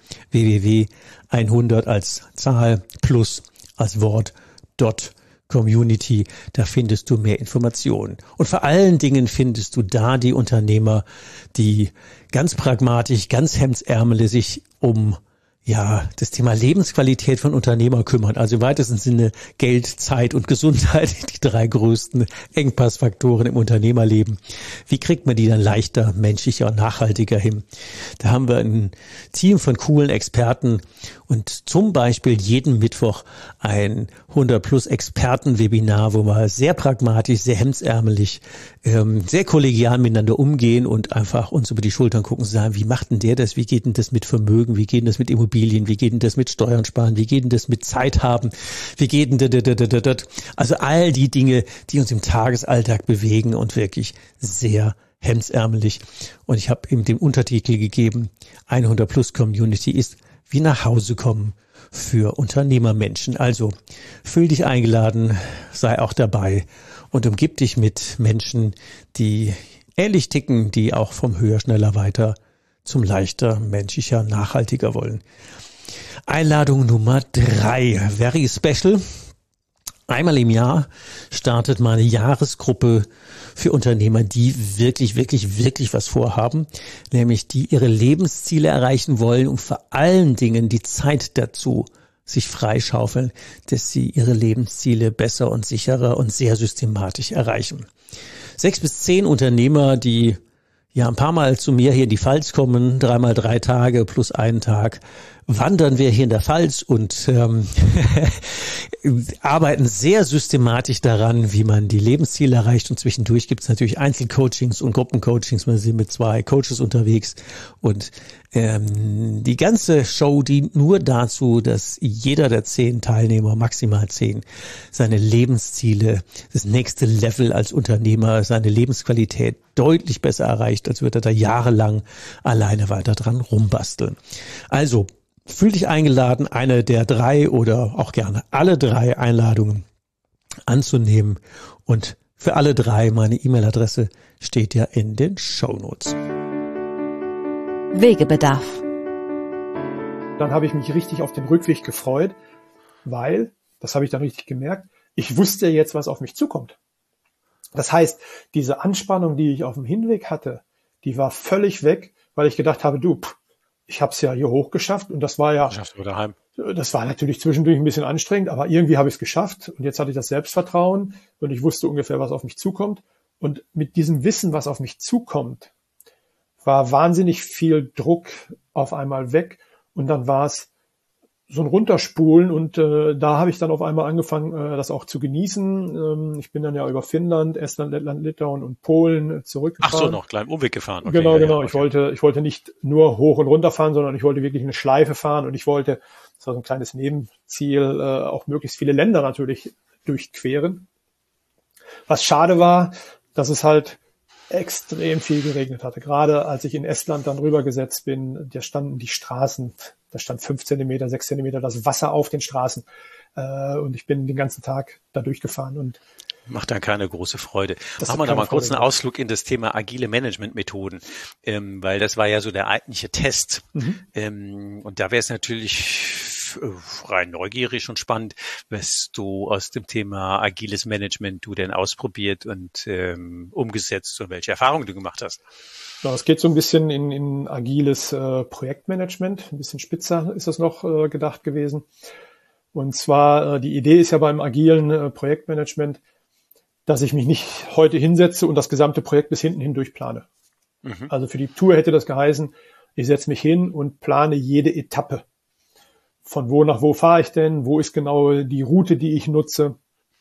www.100 als Zahl plus als Wort .community, da findest du mehr Informationen. Und vor allen Dingen findest du da die Unternehmer, die ganz pragmatisch, ganz hemdsärmelig sich um das Thema Lebensqualität von Unternehmer kümmern. Also im weitesten Sinne Geld, Zeit und Gesundheit, die 3 größten Engpassfaktoren im Unternehmerleben. Wie kriegt man die dann leichter, menschlicher und nachhaltiger hin? Da haben wir ein Team von coolen Experten und zum Beispiel jeden Mittwoch ein 100 Plus Experten-Webinar, wo wir sehr pragmatisch, sehr hemdsärmelig, sehr kollegial miteinander umgehen und einfach uns über die Schultern gucken und sagen, wie macht denn der das? Wie geht denn das mit Vermögen? Wie geht denn das mit Immobilien? Wie geht denn das mit Steuern sparen? Wie geht denn das mit Zeit haben? Wie geht denn das? Also all die Dinge, die uns im Tagesalltag bewegen und wirklich sehr hemdsärmelig. Und ich habe ihm den Untertitel gegeben, 100 Plus Community ist wie nach Hause kommen für Unternehmermenschen. Also fühl dich eingeladen, sei auch dabei und umgib dich mit Menschen, die ähnlich ticken, die auch vom höher, schneller, weiter zum leichter, menschlicher, nachhaltiger wollen. Einladung Nummer 3, very special. Einmal im Jahr startet meine Jahresgruppe für Unternehmer, die wirklich was vorhaben, nämlich die ihre Lebensziele erreichen wollen und vor allen Dingen die Zeit dazu sich freischaufeln, dass sie ihre Lebensziele besser und sicherer und sehr systematisch erreichen. 6 bis 10 Unternehmer, die ein paar Mal zu mir hier in die Pfalz kommen, 3 mal 3 Tage plus einen Tag, wandern wir hier in der Pfalz und arbeiten sehr systematisch daran, wie man die Lebensziele erreicht. Und zwischendurch gibt es natürlich Einzelcoachings und Gruppencoachings. Wir sind mit 2 Coaches unterwegs und die ganze Show dient nur dazu, dass jeder der 10 Teilnehmer, maximal 10, seine Lebensziele, das nächste Level als Unternehmer, seine Lebensqualität deutlich besser erreicht, als würde er da jahrelang alleine weiter dran rumbasteln. Also fühl dich eingeladen, eine der 3 oder auch gerne alle 3 Einladungen anzunehmen. Und für alle 3 meine E-Mail-Adresse steht ja in den Shownotes. Wegebedarf. Dann habe ich mich richtig auf den Rückweg gefreut, weil, das habe ich dann richtig gemerkt, ich wusste jetzt, was auf mich zukommt. Das heißt, diese Anspannung, die ich auf dem Hinweg hatte, die war völlig weg, weil ich gedacht habe, ich habe es ja hier hochgeschafft und das war ja, Schaffst du daheim. das war natürlich zwischendurch ein bisschen anstrengend, aber irgendwie habe ich es geschafft und jetzt hatte ich das Selbstvertrauen und ich wusste ungefähr, was auf mich zukommt. Und mit diesem Wissen, was auf mich zukommt, war wahnsinnig viel Druck auf einmal weg und dann war es so ein Runterspulen und da habe ich dann auf einmal angefangen, das auch zu genießen. Ich bin dann ja über Finnland, Estland, Lettland, Litauen und Polen zurückgefahren. Ach so, noch kleinen Umweg gefahren. Okay, Genau. Ja, Ich wollte nicht nur hoch und runter fahren, sondern ich wollte wirklich eine Schleife fahren und ich wollte, das war so ein kleines Nebenziel, auch möglichst viele Länder natürlich durchqueren. Was schade war, dass es halt extrem viel geregnet hatte. Gerade als ich in Estland dann rübergesetzt bin, da standen die Straßen, da stand 5 Zentimeter, 6 Zentimeter das Wasser auf den Straßen. Und ich bin den ganzen Tag da durchgefahren und macht dann keine große Freude. Das Machen wir hat noch mal keine kurz einen Freude. Ausflug in das Thema agile Managementmethoden, weil das war ja so der eigentliche Test. Und da wäre es natürlich rein neugierig und spannend, was du aus dem Thema agiles Management du denn ausprobiert und umgesetzt und welche Erfahrungen du gemacht hast. Ja, es geht so ein bisschen in agiles Projektmanagement. Ein bisschen spitzer ist das noch gedacht gewesen. Und zwar, die Idee ist ja beim agilen Projektmanagement, dass ich mich nicht heute hinsetze und das gesamte Projekt bis hinten hin durchplane. Also für die Tour hätte das geheißen, ich setze mich hin und plane jede Etappe. Von wo nach wo fahre ich denn? Wo ist genau die Route, die ich nutze?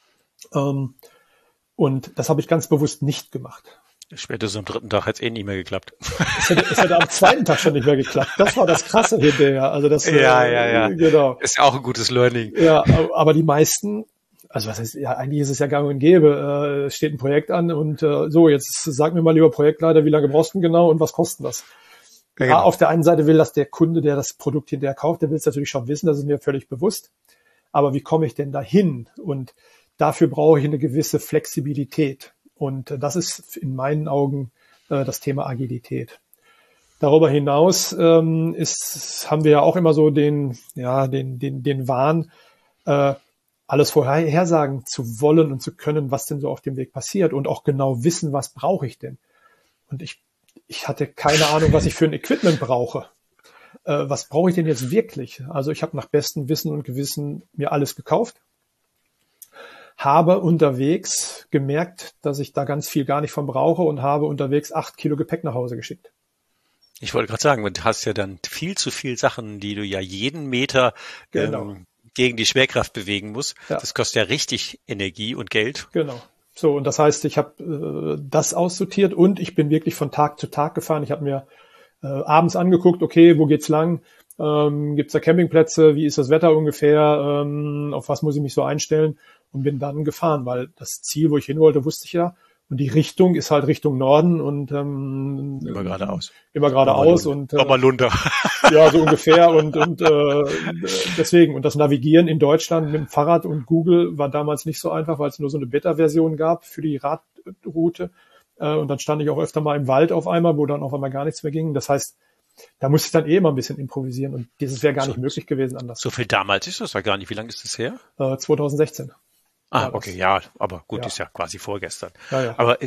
Und das habe ich ganz bewusst nicht gemacht. Spätestens am 3. Tag hat es nicht mehr geklappt. Es hätte am 2. Tag schon nicht mehr geklappt. Das war das Krasse hinterher. Also das, Ja. Genau. Ist ja auch ein gutes Learning. Ja, aber die meisten, also was heißt, ja, eigentlich ist es ja gang und gäbe. Es steht ein Projekt an und so, jetzt sag mir mal, lieber Projektleiter, wie lange brauchst du denn genau und was kostet das? Ja, genau. auf der einen Seite will das der Kunde, der das Produkt hinterher kauft, der will es natürlich schon wissen, das ist mir völlig bewusst. Aber wie komme ich denn dahin? Und dafür brauche ich eine gewisse Flexibilität. Und das ist in meinen Augen das Thema Agilität. Darüber hinaus haben wir ja auch immer so den Wahn, alles vorhersagen zu wollen und zu können, was denn so auf dem Weg passiert und auch genau wissen, was brauche ich denn. Und ich hatte keine Ahnung, was ich für ein Equipment brauche. Was brauche ich denn jetzt wirklich? Also ich habe nach bestem Wissen und Gewissen mir alles gekauft, habe unterwegs gemerkt, dass ich da ganz viel gar nicht von brauche und habe unterwegs 8 Kilo Gepäck nach Hause geschickt. Ich wollte gerade sagen, du hast ja dann viel zu viel Sachen, die du ja jeden Meter gegen die Schwerkraft bewegen musst. Ja. Das kostet ja richtig Energie und Geld. Genau. So, und das heißt, ich habe das aussortiert und ich bin wirklich von Tag zu Tag gefahren. Ich habe mir abends angeguckt, okay, wo geht's lang? Gibt's da Campingplätze? Wie ist das Wetter ungefähr? Auf was muss ich mich so einstellen? Und bin dann gefahren, weil das Ziel, wo ich hin wollte, wusste ich ja. Und die Richtung ist halt Richtung Norden und immer geradeaus. Immer geradeaus und Lunter. Ja, so ungefähr und deswegen. Und das Navigieren in Deutschland mit dem Fahrrad und Google war damals nicht so einfach, weil es nur so eine Beta-Version gab für die Radroute. Und dann stand ich auch öfter mal im Wald auf einmal, wo dann auf einmal gar nichts mehr ging. Das heißt, da musste ich dann immer ein bisschen improvisieren und dieses wäre gar nicht möglich gewesen anders. So viel damals ist das ja gar nicht. Wie lange ist das her? 2016. Okay, ja, aber gut, ist ja quasi vorgestern. Ja. Aber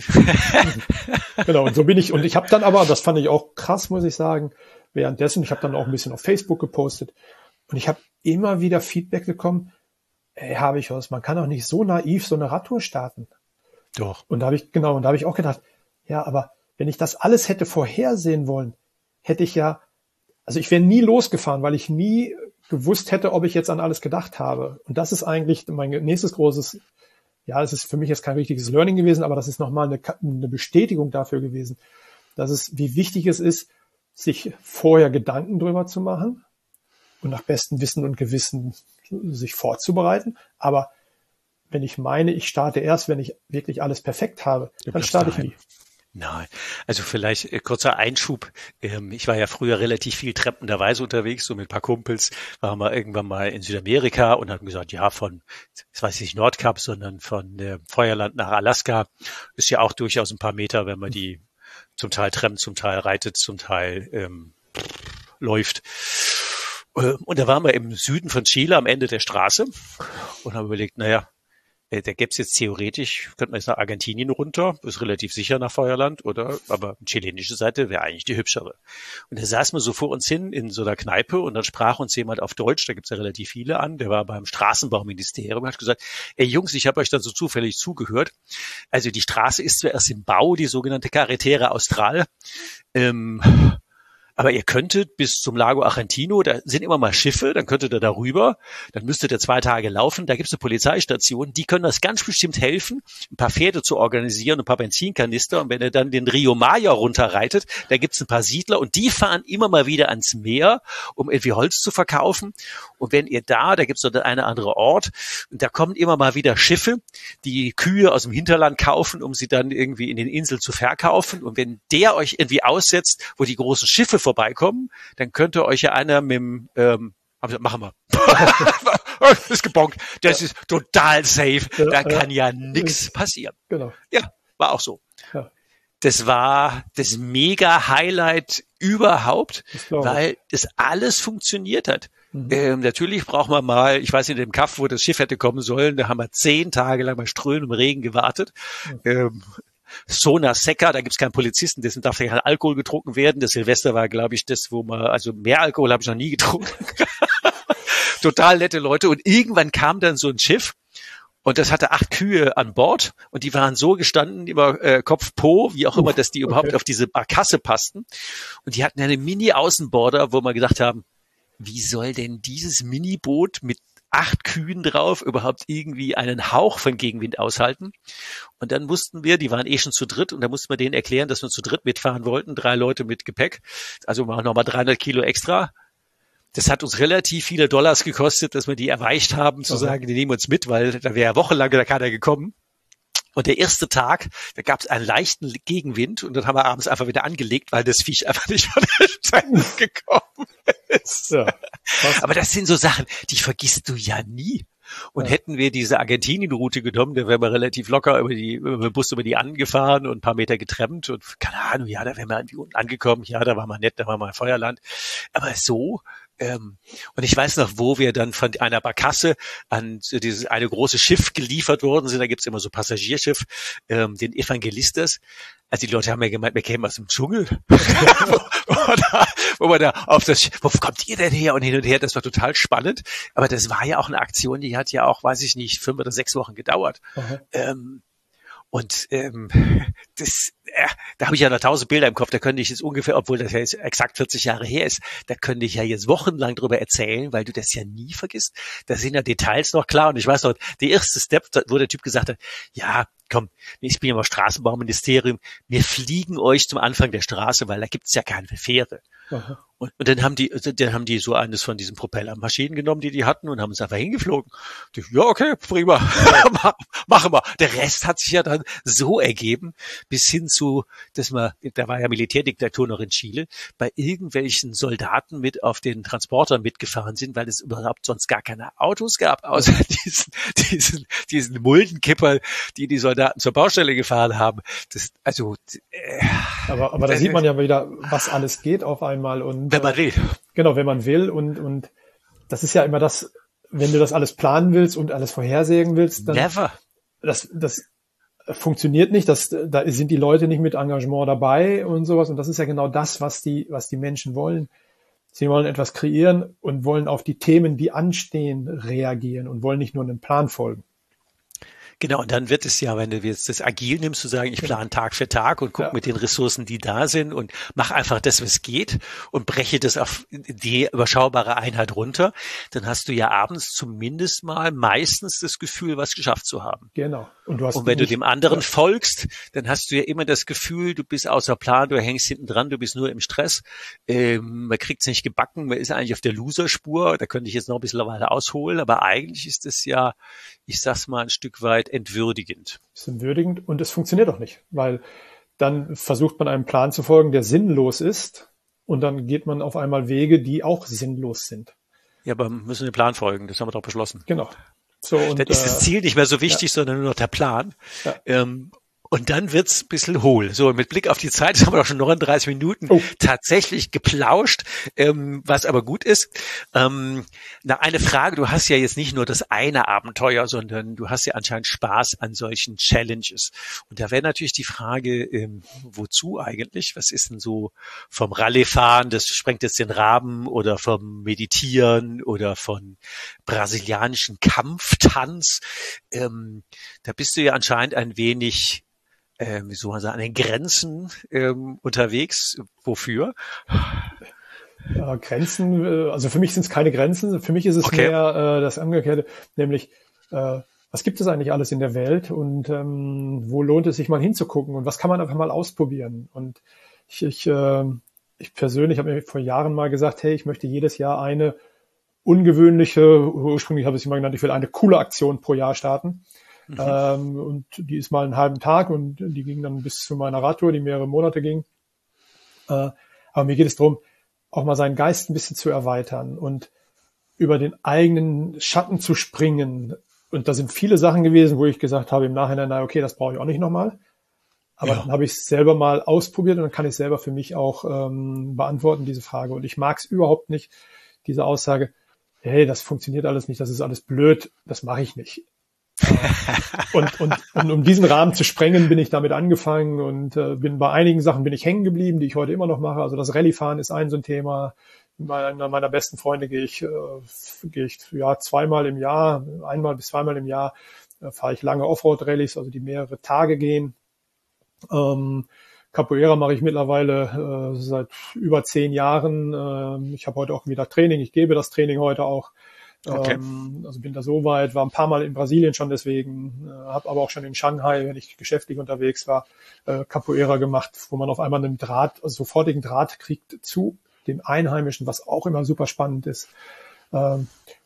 genau, und so bin ich. Und ich habe dann aber, das fand ich auch krass, muss ich sagen, währenddessen, ich habe dann auch ein bisschen auf Facebook gepostet und ich habe immer wieder Feedback bekommen, habe ich was, man kann auch nicht so naiv so eine Radtour starten. Doch. Und da habe ich auch gedacht, ja, aber wenn ich das alles hätte vorhersehen wollen, hätte ich ja, also ich wäre nie losgefahren, weil ich nie gewusst hätte, ob ich jetzt an alles gedacht habe. Und das ist eigentlich mein nächstes großes, ja, es ist für mich jetzt kein richtiges Learning gewesen, aber das ist nochmal eine Bestätigung dafür gewesen, dass es, wie wichtig es ist, sich vorher Gedanken drüber zu machen und nach bestem Wissen und Gewissen sich vorzubereiten. Aber wenn ich meine, ich starte erst, wenn ich wirklich alles perfekt habe, dann starte ich nie. Nein, also vielleicht kurzer Einschub. Ich war ja früher relativ viel treppenderweise unterwegs, so mit ein paar Kumpels, waren wir irgendwann mal in Südamerika und hatten gesagt, ja, von, das weiß ich nicht Nordkap, sondern von Feuerland nach Alaska ist ja auch durchaus ein paar Meter, wenn man die zum Teil trampt, zum Teil reitet, zum Teil läuft. Und da waren wir im Süden von Chile am Ende der Straße und haben überlegt, naja, da gäbe es jetzt theoretisch, könnte man jetzt nach Argentinien runter, ist relativ sicher nach Feuerland, oder? Aber die chilenische Seite wäre eigentlich die hübschere. Und da saßen wir so vor uns hin in so einer Kneipe und dann sprach uns jemand auf Deutsch, da gibt's ja relativ viele an, der war beim Straßenbauministerium, hat gesagt, ey Jungs, ich habe euch dann so zufällig zugehört. Also die Straße ist zwar erst im Bau, die sogenannte Carretera Austral, aber ihr könntet bis zum Lago Argentino, da sind immer mal Schiffe, dann könntet ihr da rüber, dann müsstet ihr 2 Tage laufen, da gibt's eine Polizeistation, die können das ganz bestimmt helfen, ein paar Pferde zu organisieren, ein paar Benzinkanister und wenn ihr dann den Rio Maya runterreitet, da gibt's ein paar Siedler und die fahren immer mal wieder ans Meer, um irgendwie Holz zu verkaufen und wenn ihr da gibt's so der eine andere Ort und da kommen immer mal wieder Schiffe, die Kühe aus dem Hinterland kaufen, um sie dann irgendwie in den Inseln zu verkaufen und wenn der euch irgendwie aussetzt, wo die großen Schiffe vorbeikommen, dann könnte euch ja einer mit dem, machen wir. Das ist gebongt. Das ist total safe. Da kann ja nichts passieren. Genau. Ja, war auch so. Ja. Das war das Mega-Highlight überhaupt, weil das alles funktioniert hat. Natürlich braucht man mal, ich weiß nicht, in dem Kaff, wo das Schiff hätte kommen sollen, da haben wir 10 Tage lang bei strömendem Regen gewartet. Zona Seca, da gibt's keinen Polizisten, dessen darf ja kein Alkohol getrunken werden. Das Silvester war, glaube ich, das, wo man, also mehr Alkohol habe ich noch nie getrunken. Total nette Leute. Und irgendwann kam dann so ein Schiff und das hatte 8 Kühe an Bord und die waren so gestanden über Kopf, Po, wie auch immer, dass die überhaupt auf diese Barkasse passten. Und die hatten eine Mini-Außenborder, wo wir gedacht haben, wie soll denn dieses Miniboot mit 8 Kühen drauf überhaupt irgendwie einen Hauch von Gegenwind aushalten. Und dann mussten wir, die waren schon zu dritt, und dann mussten wir denen erklären, dass wir zu dritt mitfahren wollten, 3 Leute mit Gepäck, also nochmal 300 Kilo extra. Das hat uns relativ viele Dollars gekostet, dass wir die erweicht haben, zu sagen, die nehmen uns mit, weil da wäre wochenlang da keiner gekommen. Und der erste Tag, da gab es einen leichten Gegenwind und dann haben wir abends einfach wieder angelegt, weil das Viech einfach nicht von der Stelle gekommen ist. Ja, aber das sind so Sachen, die vergisst du ja nie. Und hätten wir diese Argentinien-Route genommen, dann wären wir relativ locker über den Bus über die angefahren und ein paar Meter getrennt und keine Ahnung, ja, da wären wir irgendwie unten angekommen, ja, da war mal nett, da war mal Feuerland. Aber so, und ich weiß noch, wo wir dann von einer Barkasse an dieses eine große Schiff geliefert worden sind, da gibt's immer so Passagierschiff, den Evangelistas. Also die Leute haben ja gemeint, wir kämen aus dem Dschungel. wo man da auf das, wo kommt ihr denn her und hin und her, das war total spannend. Aber das war ja auch eine Aktion, die hat ja auch, weiß ich nicht, 5 oder 6 Wochen gedauert. Da habe ich ja noch 1000 Bilder im Kopf, da könnte ich jetzt ungefähr, obwohl das ja jetzt exakt 40 Jahre her ist, da könnte ich ja jetzt wochenlang drüber erzählen, weil du das ja nie vergisst. Da sind ja Details noch klar und ich weiß noch, der erste Step, wo der Typ gesagt hat, ja, komm, ich bin ja mal Straßenbauministerium, wir fliegen euch zum Anfang der Straße, weil da gibt's ja keine Fähre. Und dann haben die so eines von diesen Propellermaschinen genommen, die hatten und haben uns einfach hingeflogen. Ja, okay, prima, machen wir. Der Rest hat sich ja dann so ergeben, bis hin zu, dass da war ja Militärdiktatur noch in Chile, bei irgendwelchen Soldaten mit auf den Transportern mitgefahren sind, weil es überhaupt sonst gar keine Autos gab, außer diesen Muldenkipper, die Soldaten zur Baustelle gefahren haben. Aber da sieht man ja wieder, was alles geht auf einmal. Und wenn man will. Genau, wenn man will. Und das ist ja immer das, wenn du das alles planen willst und alles vorhersehen willst, dann Never. Das funktioniert nicht. Da sind die Leute nicht mit Engagement dabei und sowas. Und das ist ja genau das, was die Menschen wollen. Sie wollen etwas kreieren und wollen auf die Themen, die anstehen, reagieren und wollen nicht nur einem Plan folgen. Genau, und dann wird es ja, wenn du jetzt das Agil nimmst, zu sagen, ich plane Tag für Tag und gucke mit den Ressourcen, die da sind und mache einfach das, was geht und breche das auf die überschaubare Einheit runter, dann hast du ja abends zumindest mal meistens das Gefühl, was geschafft zu haben. Genau. Und wenn du dem anderen folgst, dann hast du ja immer das Gefühl, du bist außer Plan, du hängst hinten dran, du bist nur im Stress, man kriegt's nicht gebacken, man ist eigentlich auf der Loserspur, da könnte ich jetzt noch ein bisschen weiter ausholen, aber eigentlich ist es ja, ich sag's mal, ein Stück weit entwürdigend. Es ist entwürdigend und es funktioniert auch nicht, weil dann versucht man einem Plan zu folgen, der sinnlos ist und dann geht man auf einmal Wege, die auch sinnlos sind. Ja, aber wir müssen dem Plan folgen, das haben wir doch beschlossen. Genau. So, und dann ist das Ziel nicht mehr so wichtig, sondern nur noch der Plan. Ja. Und dann wird's ein bisschen hohl. So, mit Blick auf die Zeit, jetzt haben wir doch schon 39 Minuten tatsächlich geplauscht, was aber gut ist. Eine Frage, du hast ja jetzt nicht nur das eine Abenteuer, sondern du hast ja anscheinend Spaß an solchen Challenges. Und da wäre natürlich die Frage, wozu eigentlich? Was ist denn so vom Rallye-Fahren, das sprengt jetzt den Rahmen, oder vom Meditieren oder von brasilianischen Kampftanz? Da bist du ja anscheinend ein wenig, wie soll man sagen, an den Grenzen unterwegs. Wofür? Ja, Grenzen, also für mich sind es keine Grenzen. Für mich ist es mehr das Umgekehrte, nämlich was gibt es eigentlich alles in der Welt und wo lohnt es sich mal hinzugucken und was kann man einfach mal ausprobieren? Und ich persönlich habe mir vor Jahren mal gesagt, hey, ich möchte jedes Jahr eine ungewöhnliche, ursprünglich habe ich sie mal genannt, ich will eine coole Aktion pro Jahr starten. Und die ist mal einen halben Tag und die ging dann bis zu meiner Radtour, die mehrere Monate ging. Aber mir geht es darum, auch mal seinen Geist ein bisschen zu erweitern und über den eigenen Schatten zu springen. Und da sind viele Sachen gewesen, wo ich gesagt habe im Nachhinein, na okay, das brauche ich auch nicht nochmal. Aber dann habe ich es selber mal ausprobiert und dann kann ich selber für mich auch beantworten, diese Frage. Und ich mag es überhaupt nicht, diese Aussage, hey, das funktioniert alles nicht, das ist alles blöd, das mache ich nicht. Und um diesen Rahmen zu sprengen, bin ich damit angefangen und bin bei einigen Sachen bin ich hängen geblieben, die ich heute immer noch mache. Also das Rallye-Fahren ist so ein Thema. Einer meiner besten Freunde gehe ich zweimal im Jahr, 1 bis 2 Mal im Jahr fahre ich lange Offroad-Rallyes, also die mehrere Tage gehen. Capoeira mache ich mittlerweile seit über 10 Jahren. Ich habe heute auch wieder Training. Ich gebe das Training heute auch. Okay. Also bin da so weit, war ein paar Mal in Brasilien schon deswegen, habe aber auch schon in Shanghai, wenn ich geschäftlich unterwegs war, Capoeira gemacht, wo man auf einmal einen Draht, also sofortigen Draht kriegt zu den Einheimischen, was auch immer super spannend ist. Das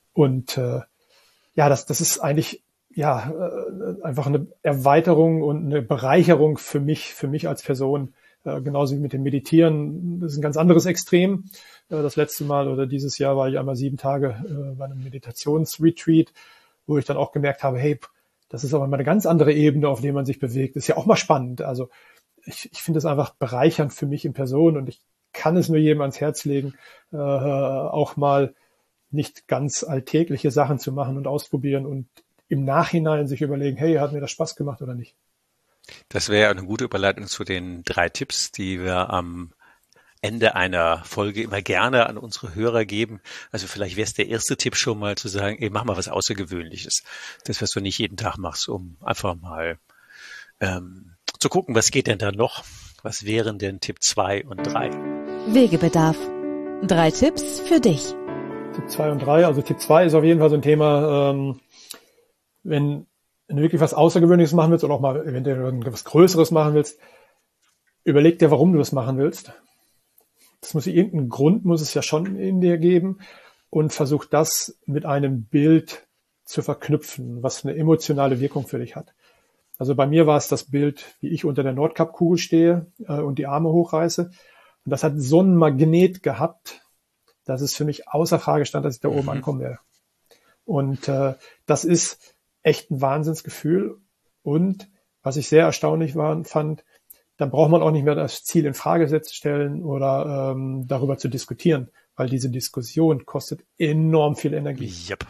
ist eigentlich einfach eine Erweiterung und eine Bereicherung für mich als Person, genauso wie mit dem Meditieren. Das ist ein ganz anderes Extrem. Das letzte Mal oder dieses Jahr war ich einmal 7 Tage bei einem Meditationsretreat, wo ich dann auch gemerkt habe, hey, das ist aber mal eine ganz andere Ebene, auf der man sich bewegt. Das ist ja auch mal spannend. Also ich finde es einfach bereichernd für mich in Person und ich kann es nur jedem ans Herz legen, auch mal nicht ganz alltägliche Sachen zu machen und ausprobieren und im Nachhinein sich überlegen, hey, hat mir das Spaß gemacht oder nicht? Das wäre eine gute Überleitung zu den 3 Tipps, die wir am Ende einer Folge immer gerne an unsere Hörer geben. Also vielleicht wäre es der erste Tipp schon mal zu sagen, mach mal was Außergewöhnliches. Das, was du nicht jeden Tag machst, um einfach mal zu gucken, was geht denn da noch? Was wären denn Tipp 2 und 3? Wegebedarf. 3 Tipps für dich. Tipp 2 und 3. Also Tipp 2 ist auf jeden Fall so ein Thema, wenn du wirklich was Außergewöhnliches machen willst oder auch mal eventuell irgendwas Größeres machen willst, überleg dir, warum du das machen willst. Irgendeinen Grund muss es ja schon in dir geben und versuch das mit einem Bild zu verknüpfen, was eine emotionale Wirkung für dich hat. Also bei mir war es das Bild, wie ich unter der Nordkap-Kugel stehe und die Arme hochreiße. Und das hat so einen Magnet gehabt, dass es für mich außer Frage stand, dass ich da oben ankommen werde. Und das ist echt ein Wahnsinnsgefühl. Und was ich sehr erstaunlich fand, dann braucht man auch nicht mehr das Ziel in Frage stellen oder darüber zu diskutieren, weil diese Diskussion kostet enorm viel Energie. Yep.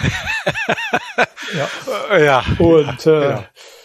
Ja. Und genau.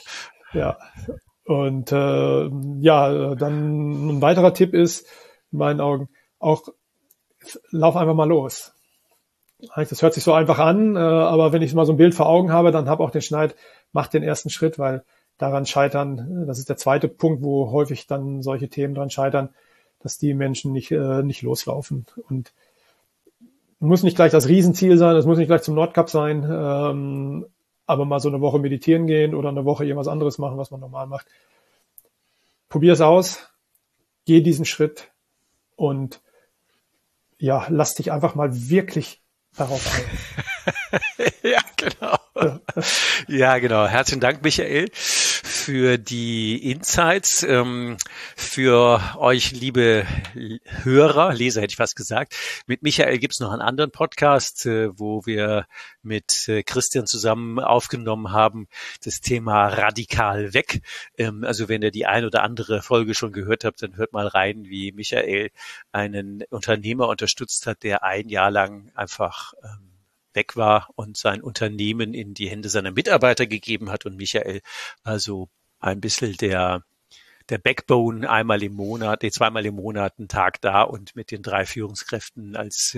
Dann ein weiterer Tipp ist, in meinen Augen, auch lauf einfach mal los. Das hört sich so einfach an, aber wenn ich mal so ein Bild vor Augen habe, dann habe auch den Schneid, mach den ersten Schritt, weil daran scheitern, das ist der zweite Punkt, wo häufig dann solche Themen dran scheitern, dass die Menschen nicht loslaufen. Und muss nicht gleich das Riesenziel sein, es muss nicht gleich zum Nordkap sein, aber mal so eine Woche meditieren gehen oder eine Woche irgendwas anderes machen, was man normal macht. Probier es aus, geh diesen Schritt und ja, lass dich einfach mal wirklich darauf ein. Ja, genau. Ja, genau. Herzlichen Dank, Michael, für die Insights. Für euch, liebe Hörer, Leser hätte ich fast gesagt. Mit Michael gibt's noch einen anderen Podcast, wo wir mit Christian zusammen aufgenommen haben, das Thema radikal weg. Also wenn ihr die ein oder andere Folge schon gehört habt, dann hört mal rein, wie Michael einen Unternehmer unterstützt hat, der ein Jahr lang einfach weg war und sein Unternehmen in die Hände seiner Mitarbeiter gegeben hat. Und Michael war so ein bisschen der Backbone, zweimal im Monat einen Tag da und mit den 3 Führungskräften als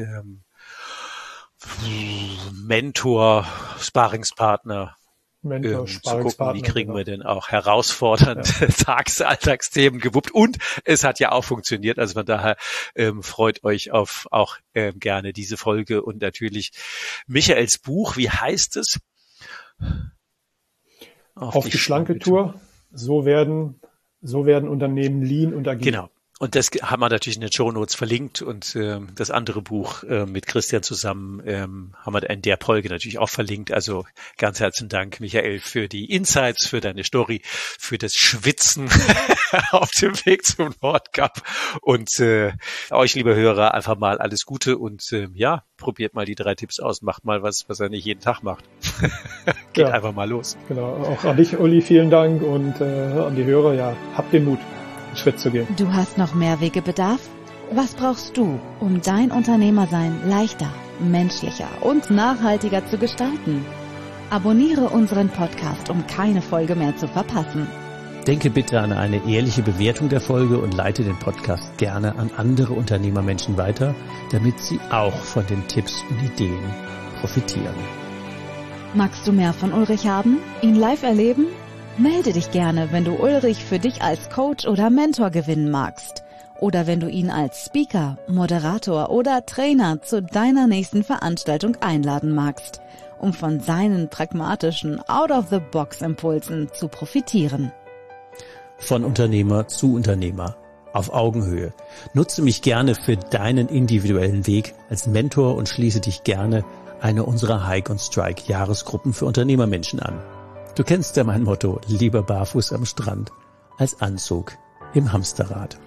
Mentor, Sparringspartner, zu gucken, wie kriegen wir denn auch herausfordernde Alltagsthemen gewuppt. Und es hat ja auch funktioniert. Also von daher freut euch auf auch gerne diese Folge und natürlich Michaels Buch. Wie heißt es? Auf die schlanke Tour. So werden Unternehmen lean und agil. Genau. Und das haben wir natürlich in den Shownotes verlinkt und das andere Buch mit Christian zusammen haben wir in der Folge natürlich auch verlinkt. Also ganz herzlichen Dank, Michael, für die Insights, für deine Story, für das Schwitzen auf dem Weg zum Nordkap. Und euch, liebe Hörer, einfach mal alles Gute und probiert mal die 3 Tipps aus, macht mal was er nicht jeden Tag macht. Geht einfach mal los. Genau, auch an dich, Uli, vielen Dank und an die Hörer, habt den Mut, Schritt zu gehen. Du hast noch mehr Wegebedarf? Was brauchst du, um dein Unternehmersein leichter, menschlicher und nachhaltiger zu gestalten? Abonniere unseren Podcast, um keine Folge mehr zu verpassen. Denke bitte an eine ehrliche Bewertung der Folge und leite den Podcast gerne an andere Unternehmermenschen weiter, damit sie auch von den Tipps und Ideen profitieren. Magst du mehr von Ulrich haben? Ihn live erleben? Melde dich gerne, wenn du Ulrich für dich als Coach oder Mentor gewinnen magst. Oder wenn du ihn als Speaker, Moderator oder Trainer zu deiner nächsten Veranstaltung einladen magst, um von seinen pragmatischen Out-of-the-Box-Impulsen zu profitieren. Von Unternehmer zu Unternehmer. Auf Augenhöhe. Nutze mich gerne für deinen individuellen Weg als Mentor und schließe dich gerne eine unserer Hike und Strike Jahresgruppen für Unternehmermenschen an. Du kennst ja mein Motto, lieber barfuß am Strand als Anzug im Hamsterrad.